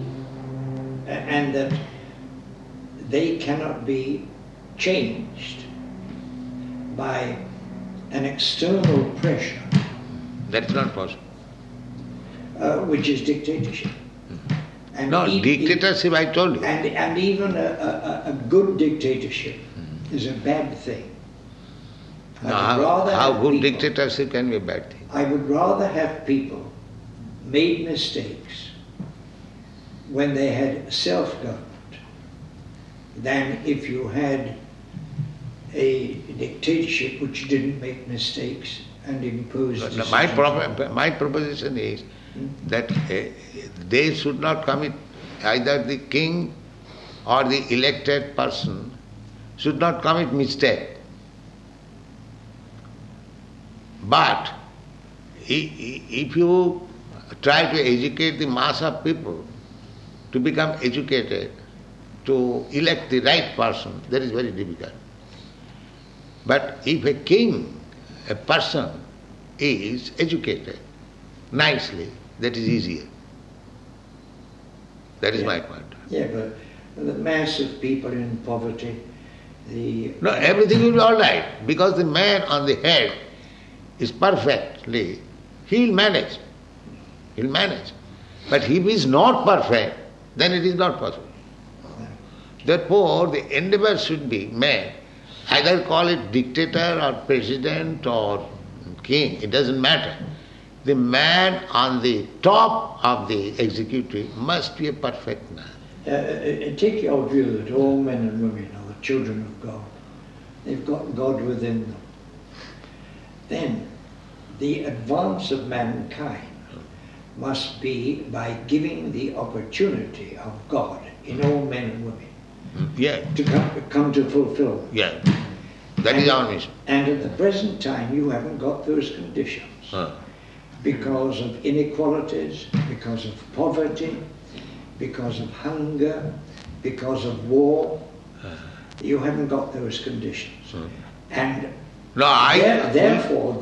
Speaker 3: cannot be changed by an external pressure.
Speaker 2: That's not possible.
Speaker 3: Which is dictatorship. And
Speaker 2: No, dictatorship, I told you.
Speaker 3: And even a good dictatorship is a bad thing.
Speaker 2: Now, how good dictatorship can be a bad thing?
Speaker 3: I would rather have people made mistakes when they had self-government than if you had a dictatorship which didn't make mistakes and imposed decisions.
Speaker 2: My proposition is that they should not commit, either the king or the elected person should not commit mistake. But if you try to educate the mass of people to become educated, to elect the right person, that is very difficult. But if a king, a person is educated nicely, that is easier. That is my point.
Speaker 3: Yeah, but the mass of people in poverty,
Speaker 2: No, everything will be all right, because the man on the head is perfectly, he'll manage. He'll manage. But if he is not perfect, then it is not possible. Therefore, the endeavor should be made, either call it dictator or president or king, it doesn't matter. The man on the top of the executive must be a perfect man.
Speaker 3: Take your view that all men and women are the children of God. They've got God within them. Then the advance of mankind must be by giving the opportunity of God in all men and women to come to fulfillment.
Speaker 2: Yeah, that is our mission.
Speaker 3: And at the present time you haven't got those conditions because of inequalities, because of poverty, because of hunger, because of war. You haven't got those conditions. And therefore,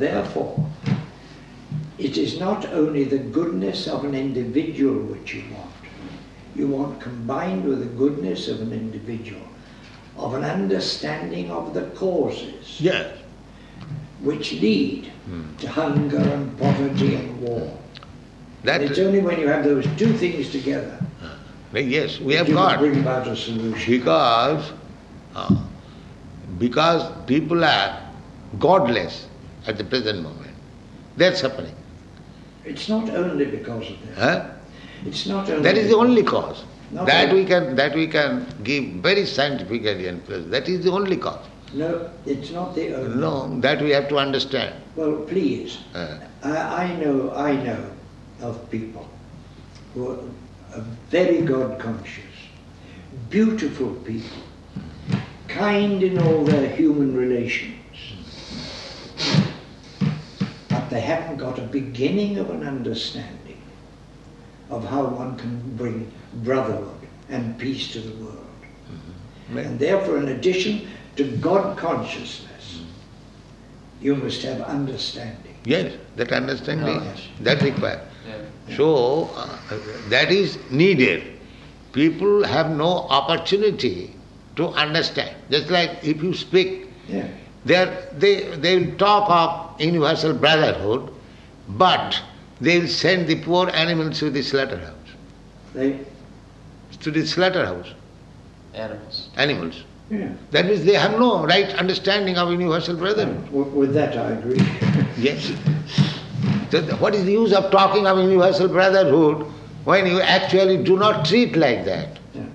Speaker 3: it is not only the goodness of an individual which you want. You want, combined with the goodness of an individual, of an understanding of the causes which lead to hunger and poverty and war. And it's only when you have those two things together
Speaker 2: yes, we have
Speaker 3: you
Speaker 2: got.
Speaker 3: bring about a solution.
Speaker 2: Because people are godless at the present moment. They are suffering.
Speaker 3: It's not only because of that. It's not only.
Speaker 2: That is the only cause. That
Speaker 3: only.
Speaker 2: we can give very scientifically and present. That is the only cause.
Speaker 3: No, it's not the only.
Speaker 2: No, that we have to understand.
Speaker 3: Well, please. I know of people who are very God conscious, beautiful people, kind in all their human relations, but they haven't got a beginning of an understanding of how one can bring brotherhood and peace to the world. And therefore, in addition to God consciousness, you must have understanding.
Speaker 2: Yes, that understanding, that required.
Speaker 1: Yeah.
Speaker 2: So, that is needed. People have no opportunity to understand. Just like if you speak, they will talk of universal brotherhood, but they will send the poor animals to the slaughterhouse. To the slaughterhouse. Animals.
Speaker 3: Yeah.
Speaker 2: That means they have no right understanding of universal brotherhood.
Speaker 3: With that I agree.
Speaker 2: Yes. So what is the use of talking of universal brotherhood when you actually do not treat like that?
Speaker 3: Yeah.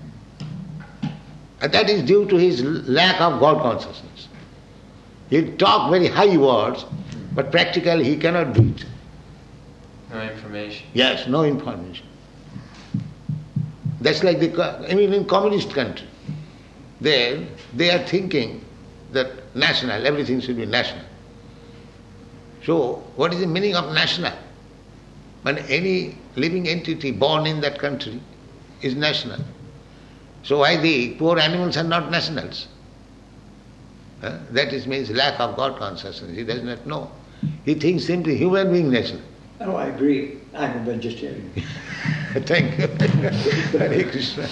Speaker 2: And that is due to his lack of God consciousness. He'll talk very high words, but practically he cannot do it.
Speaker 1: No information.
Speaker 2: Yes, no information. That's like in communist country. There, they are thinking that national, everything should be national. So, what is the meaning of national? When any living entity born in that country is national. So why the poor animals are not nationals? That means lack of God consciousness. He does not know. He thinks simply human being national.
Speaker 3: Oh, I agree. I'm a vegetarian.
Speaker 2: Thank you. Hare Krishna.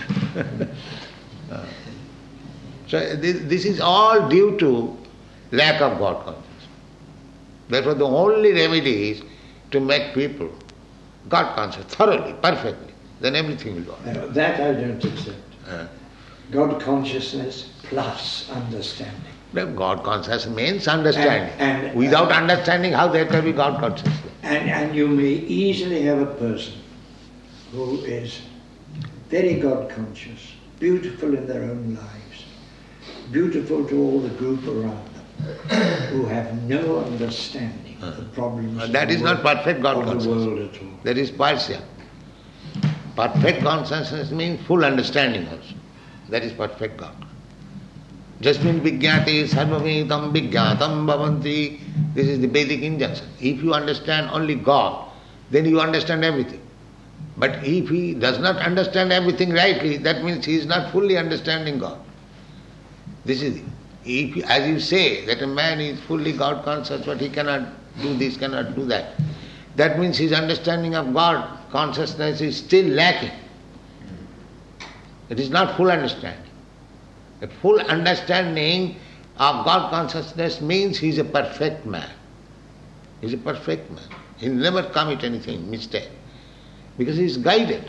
Speaker 2: So this is all due to lack of God consciousness. Therefore the only remedy is to make people God conscious, thoroughly, perfectly. Then everything will go on.
Speaker 3: That I don't accept. God consciousness plus understanding.
Speaker 2: God consciousness means understanding. Without understanding, how there can be God consciousness?
Speaker 3: And you may easily have a person who is very God conscious, beautiful in their own lives, beautiful to all the group around them, who have no understanding of the problems
Speaker 2: That is not perfect God
Speaker 3: of the
Speaker 2: consciousness.
Speaker 3: world at all.
Speaker 2: That is partial. Perfect consciousness means full understanding also. That is perfect God. Jasmin vijñāte sarvavetam vijñātam bhavanti. This is the Vedic injunction. If you understand only God, then you understand everything. But if he does not understand everything rightly, that means he is not fully understanding God. This is it. If, as you say, that a man is fully God conscious, but he cannot do this, cannot do that, that means his understanding of God consciousness is still lacking. It is not full understanding. A full understanding of God consciousness means he is a perfect man. He is a perfect man. He will never commit anything, mistake, because he is guided.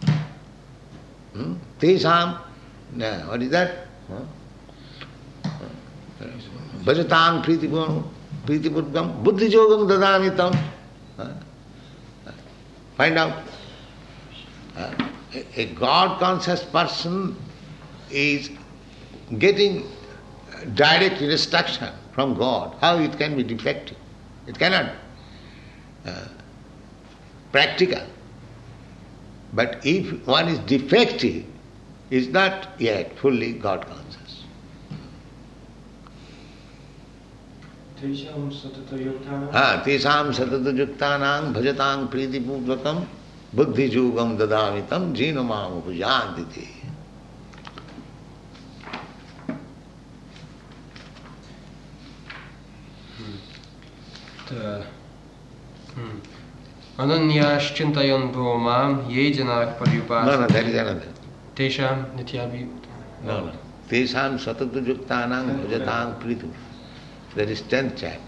Speaker 2: Tesam, what is that? Bhajatam pritipurgam buddhijogam dadamitam. Find out. A God-conscious person is getting direct instruction from God. How it can be defective? It cannot. Practical. But if one is defective, is not yet fully God conscious.
Speaker 4: Tesham satatayuktanam
Speaker 2: Tesam satatayuktanam bhajatam pritipurvakam buddhijogam dadamitam jinamam upajanti.
Speaker 4: Ananyas chintayanto mam ye janak paryupas.
Speaker 2: No, that is another.
Speaker 4: Tesham nityabhi.
Speaker 2: No. Tesam satatayuktanam bhajatam pritu. That is 10th chapter.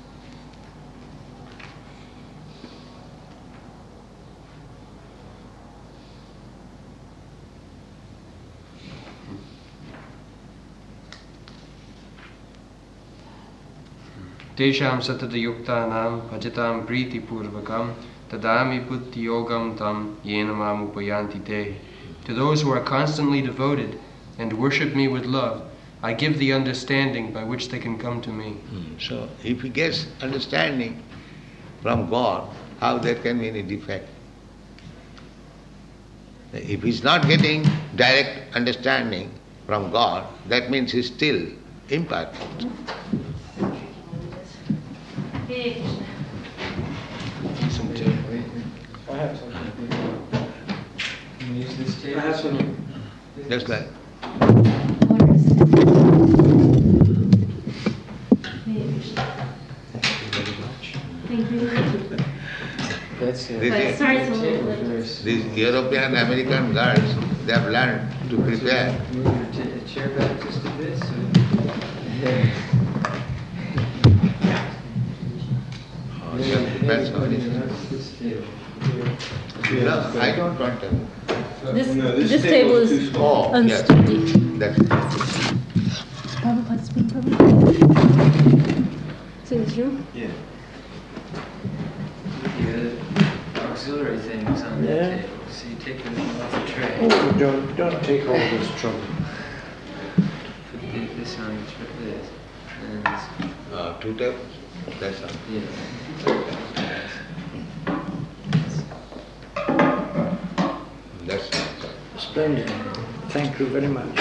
Speaker 4: Tesham satatayuktanam bhajatam priti purvakam tadami buddhi yogam tam yenamam upayanti te. To those who are constantly devoted and worship me with love, I give the understanding by which they can come to me.
Speaker 2: So, if he gets understanding from God, how there can be any defect? If he is not getting direct understanding from God, that means he is still imperfect.
Speaker 1: I have something. Can you use this table?
Speaker 3: I have some.
Speaker 2: Just like.
Speaker 5: Thank you.
Speaker 1: That's it.
Speaker 2: This
Speaker 5: Sorry, it's a little bit.
Speaker 2: These European American girls, they have learned to prepare.
Speaker 1: Move your chair back just a bit.
Speaker 2: Depends on it.
Speaker 1: This table.
Speaker 2: No, I don't want to.
Speaker 5: This table is
Speaker 2: Oh, yes.
Speaker 5: unsteady.
Speaker 2: That's it.
Speaker 5: Prabhupada, speak Prabhupada. See this room?
Speaker 1: Yeah. The auxiliary things on the
Speaker 3: Yeah.
Speaker 1: table. So you take them off the tray.
Speaker 3: Oh, don't take all this trouble.
Speaker 1: Put this on this. And this.
Speaker 2: 2 tables. That's all.
Speaker 1: Yeah.
Speaker 2: That's all.
Speaker 3: Splendid. Thank you very much.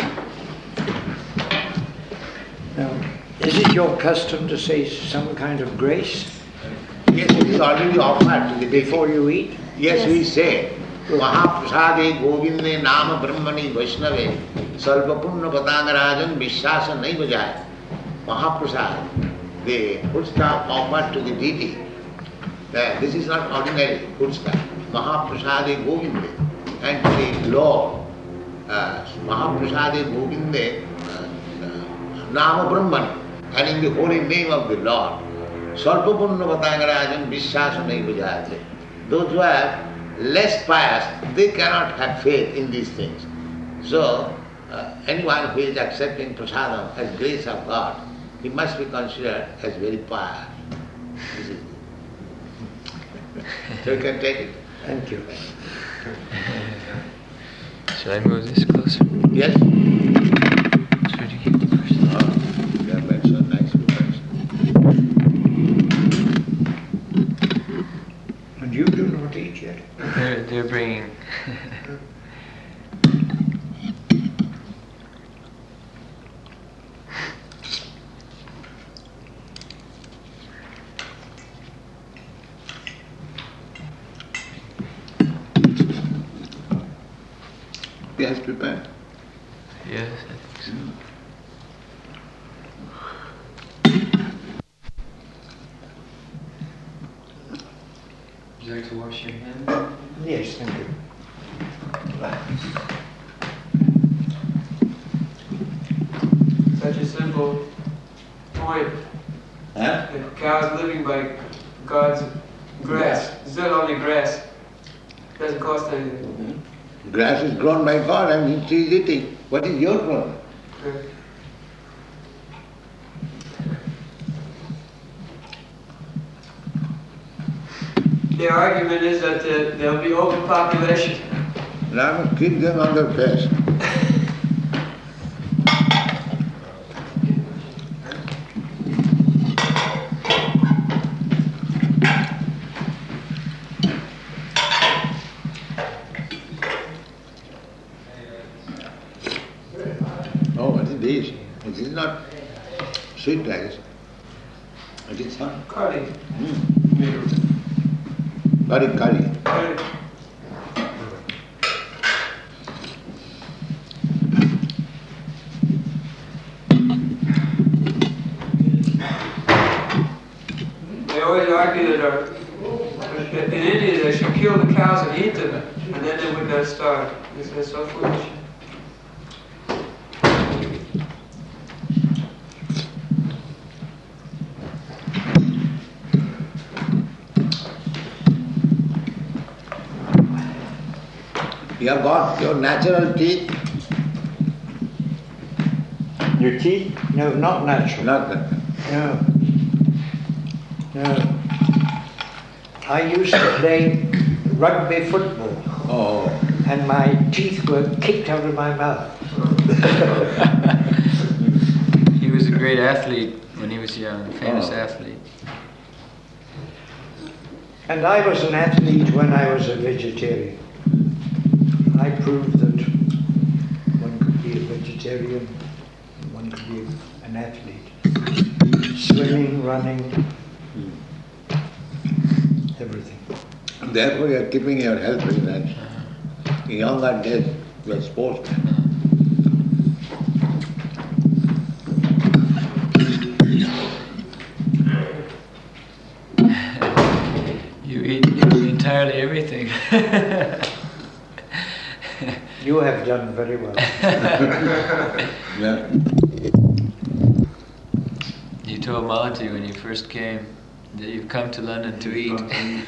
Speaker 3: Now, is it your custom to say some kind of grace
Speaker 2: Yes, it is already offered to the
Speaker 3: before you eat?
Speaker 2: Yes, we say, Mahaprasade Govinde Nama Brahmani Vaishnave Salva Punna Patangarajan Vishwasa Nai Vajaya. Mahaprasad, the foodstuff offered to the deity. This is not ordinary foodstuff. Mahaprasade Govinde. And to the Lord, Mahaprasade Govinde Nama Brahmani. And in the holy name of the Lord, Salpa Punna Patangarajan Vishwasa Nai Vajaya. Those who are less pious, they cannot have faith in these things. So, anyone who is accepting prasadam as grace of God, he must be considered as very pious. This is So you can take it.
Speaker 3: Thank you.
Speaker 1: Should I move this closer?
Speaker 2: Yes?
Speaker 1: Should you keep it first?
Speaker 2: Oh, that makes so nice vibration.
Speaker 3: And you do not eat yet?
Speaker 1: They're bringing.
Speaker 2: Yes, prepare.
Speaker 1: Yes, I think so. Would you like to wash your hands?
Speaker 3: Yes, thank you.
Speaker 4: Such a simple point.
Speaker 2: Huh?
Speaker 4: That cows living by God's grass. It's not only grass. It doesn't cost anything.
Speaker 2: Grass is grown by God and she is eating. What is your problem?
Speaker 4: Okay. The argument is that there'll be overpopulation.
Speaker 2: Rama, keep them on their face. Oh, what is this? It is not sweet rice. It is what?
Speaker 4: Curry.
Speaker 2: Curry.
Speaker 4: Curry. They always argue that in India they should kill the cows and eat them, and then they would not starve. It's so foolish.
Speaker 2: You have got your natural teeth?
Speaker 3: Your teeth? No, not natural.
Speaker 2: Not that.
Speaker 3: No. No. I used to play rugby football
Speaker 2: Oh.
Speaker 3: and my teeth were kicked out of my mouth.
Speaker 1: He was a great athlete when he was young, famous
Speaker 2: Oh.
Speaker 1: athlete.
Speaker 3: And I was an athlete when I was a vegetarian. I proved that one could be a vegetarian, and one could be an athlete. Swimming, running, everything.
Speaker 2: Therefore you are keeping your health very nice. In younger days, you are sportsman.
Speaker 1: You eat entirely everything.
Speaker 3: You have done very well.
Speaker 2: Yeah.
Speaker 1: You told Malati when you first came that you've come to London to eat.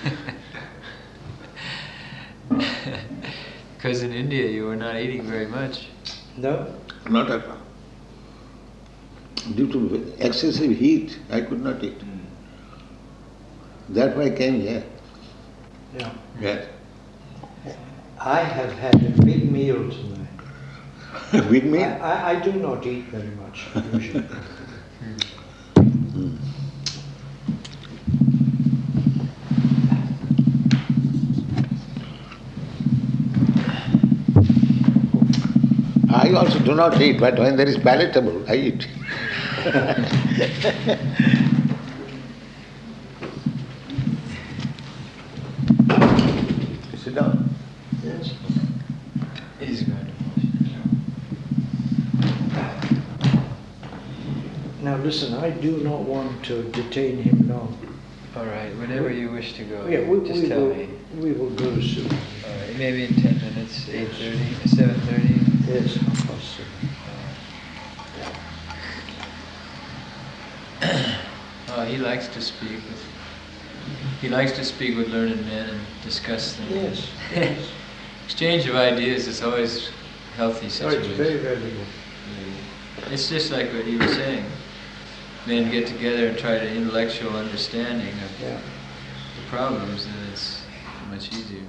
Speaker 1: Because in India you were not eating very much.
Speaker 3: No?
Speaker 2: Not at all. Due to excessive heat, I could not eat. That's why I came here.
Speaker 3: Yeah.
Speaker 2: Yes.
Speaker 3: I have had a big meal tonight.
Speaker 2: With me?
Speaker 3: I do not eat very much usually.
Speaker 2: I also do not eat, but when there is palatable, I eat. Sit down.
Speaker 3: Yes.
Speaker 1: He's going to.
Speaker 3: Now listen, I do not want to detain him long.
Speaker 1: All right, whenever you wish to go,
Speaker 3: Yeah,
Speaker 1: just tell me.
Speaker 3: we will go soon.
Speaker 1: All right, maybe in 10 minutes, 8:30, 7:30.
Speaker 3: Yes, of course.
Speaker 1: He likes to speak with. He likes to speak with learned men and discuss things.
Speaker 3: Yes, yes.
Speaker 1: Exchange of ideas is always healthy
Speaker 3: Oh, it's
Speaker 1: situation.
Speaker 3: very, very good.
Speaker 1: It's just like what he was saying. Men get together and try to intellectual understanding of
Speaker 3: Yeah.
Speaker 1: the problems, and it's much easier.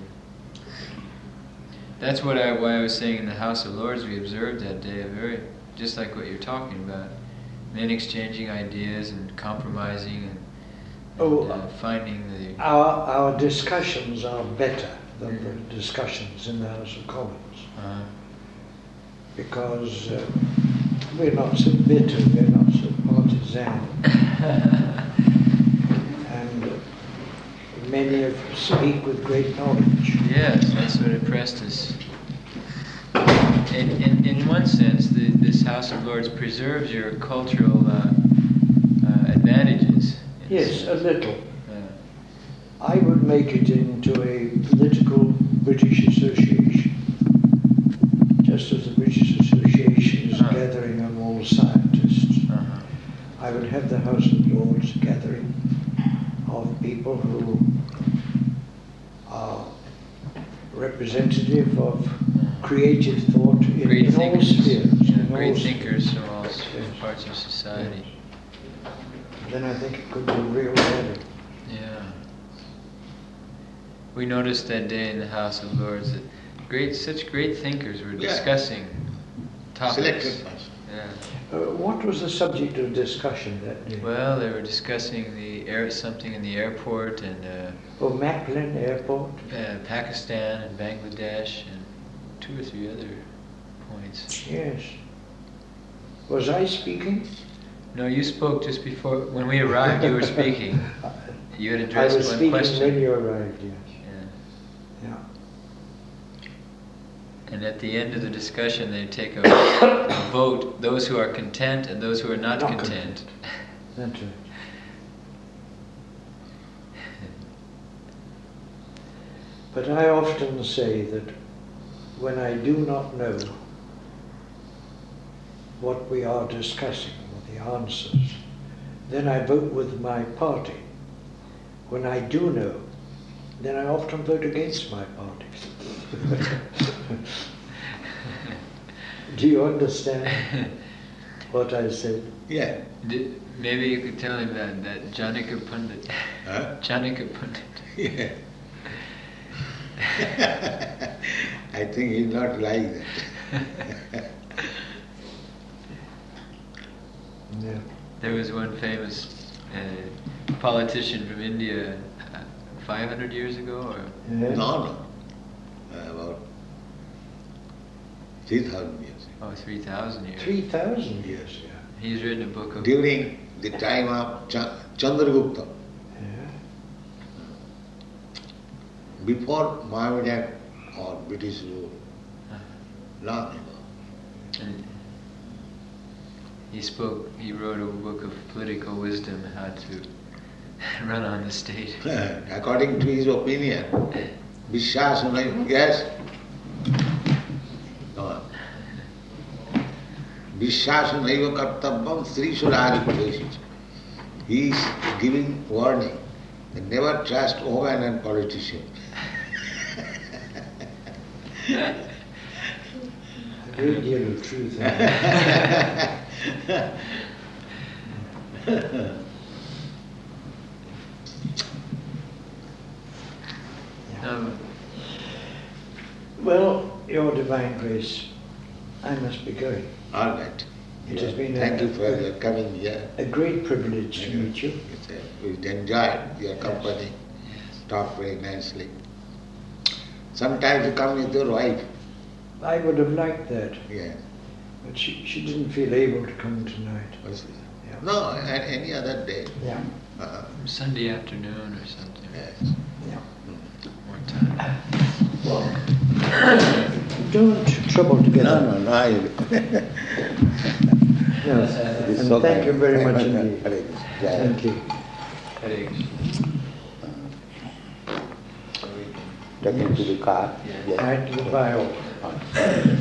Speaker 1: That's why I was saying in the House of Lords we observed that day, just like what you're talking about, men exchanging ideas and compromising and finding the...
Speaker 3: Our discussions are better than the discussions in the House of Commons. Because we're not so bitter, we're not so partisan. And many of us speak with great knowledge.
Speaker 1: Yes, that's what impressed us. In one sense, this House of Lords preserves your cultural advantages.
Speaker 3: Yes, a little. I would make it into a political British association, just as the British Association is a gathering of all scientists. I would have the House of Lords gathering of people who are representative of creative thought in all spheres.
Speaker 1: Great thinkers from all parts of society.
Speaker 3: Then I think it could be real value.
Speaker 1: Yeah. We noticed that day in the House of Lords that such great thinkers were discussing topics.
Speaker 2: Selected person.
Speaker 1: Yeah.
Speaker 3: What was the subject of discussion that day?
Speaker 1: Well, they were discussing something in the airport and
Speaker 3: Maplin Airport?
Speaker 1: Pakistan and Bangladesh and 2 or 3 other points.
Speaker 3: Yes. Was I speaking?
Speaker 1: No, you spoke just before, when we arrived, you were speaking. You had addressed one question.
Speaker 3: I was speaking when you arrived, yes. Yeah.
Speaker 1: And at the end of the discussion, they take a vote, those who are content and those who are not content.
Speaker 3: That's right. But I often say that when I do not know what we are discussing, or the answers, then I vote with my party. When I do know, then I often vote against my party. Do you understand what I said?
Speaker 2: Yeah.
Speaker 1: Maybe you could tell him that Janaka Pundit. Janaka Pundit.
Speaker 2: Yeah. I think he's not like that.
Speaker 3: Yeah.
Speaker 1: There was one famous politician from India 500 years ago, or?
Speaker 3: Yeah.
Speaker 2: No. About 3,000 years.
Speaker 1: Oh, 3,000 years.
Speaker 3: 3,000 years, yeah.
Speaker 1: He's written a book of...
Speaker 2: During the time of Chandragupta.
Speaker 3: Yeah.
Speaker 2: Before Mohammedan or British rule. Long ago.
Speaker 1: And he wrote a book of political wisdom, how to run on the state.
Speaker 2: According to his opinion, Vishwasanaiva, yes? No. Vishwasanaiva kartavyam srishu rajapudeshicha. He is giving warning that never trust woman and politician.
Speaker 3: A great deal of truth in that. Well, Your Divine Grace, I must be going.
Speaker 2: All right.
Speaker 3: It has been
Speaker 2: Thank you for your coming here.
Speaker 3: A great privilege to meet you.
Speaker 2: We enjoyed your company. Talked very nicely. Sometimes you come with your wife.
Speaker 3: I would have liked that.
Speaker 2: Yeah.
Speaker 3: But she didn't feel able to come tonight.
Speaker 2: Yeah. No, any other day.
Speaker 3: Yeah.
Speaker 1: Sunday afternoon or something.
Speaker 2: Yes.
Speaker 3: Yeah.
Speaker 1: More time.
Speaker 3: Well, don't trouble to get up.
Speaker 2: No.
Speaker 3: No. And thank you very much indeed. Thank you.
Speaker 1: Hare Krishna.
Speaker 2: Taken to the car.
Speaker 1: Yeah.
Speaker 3: Right to the file.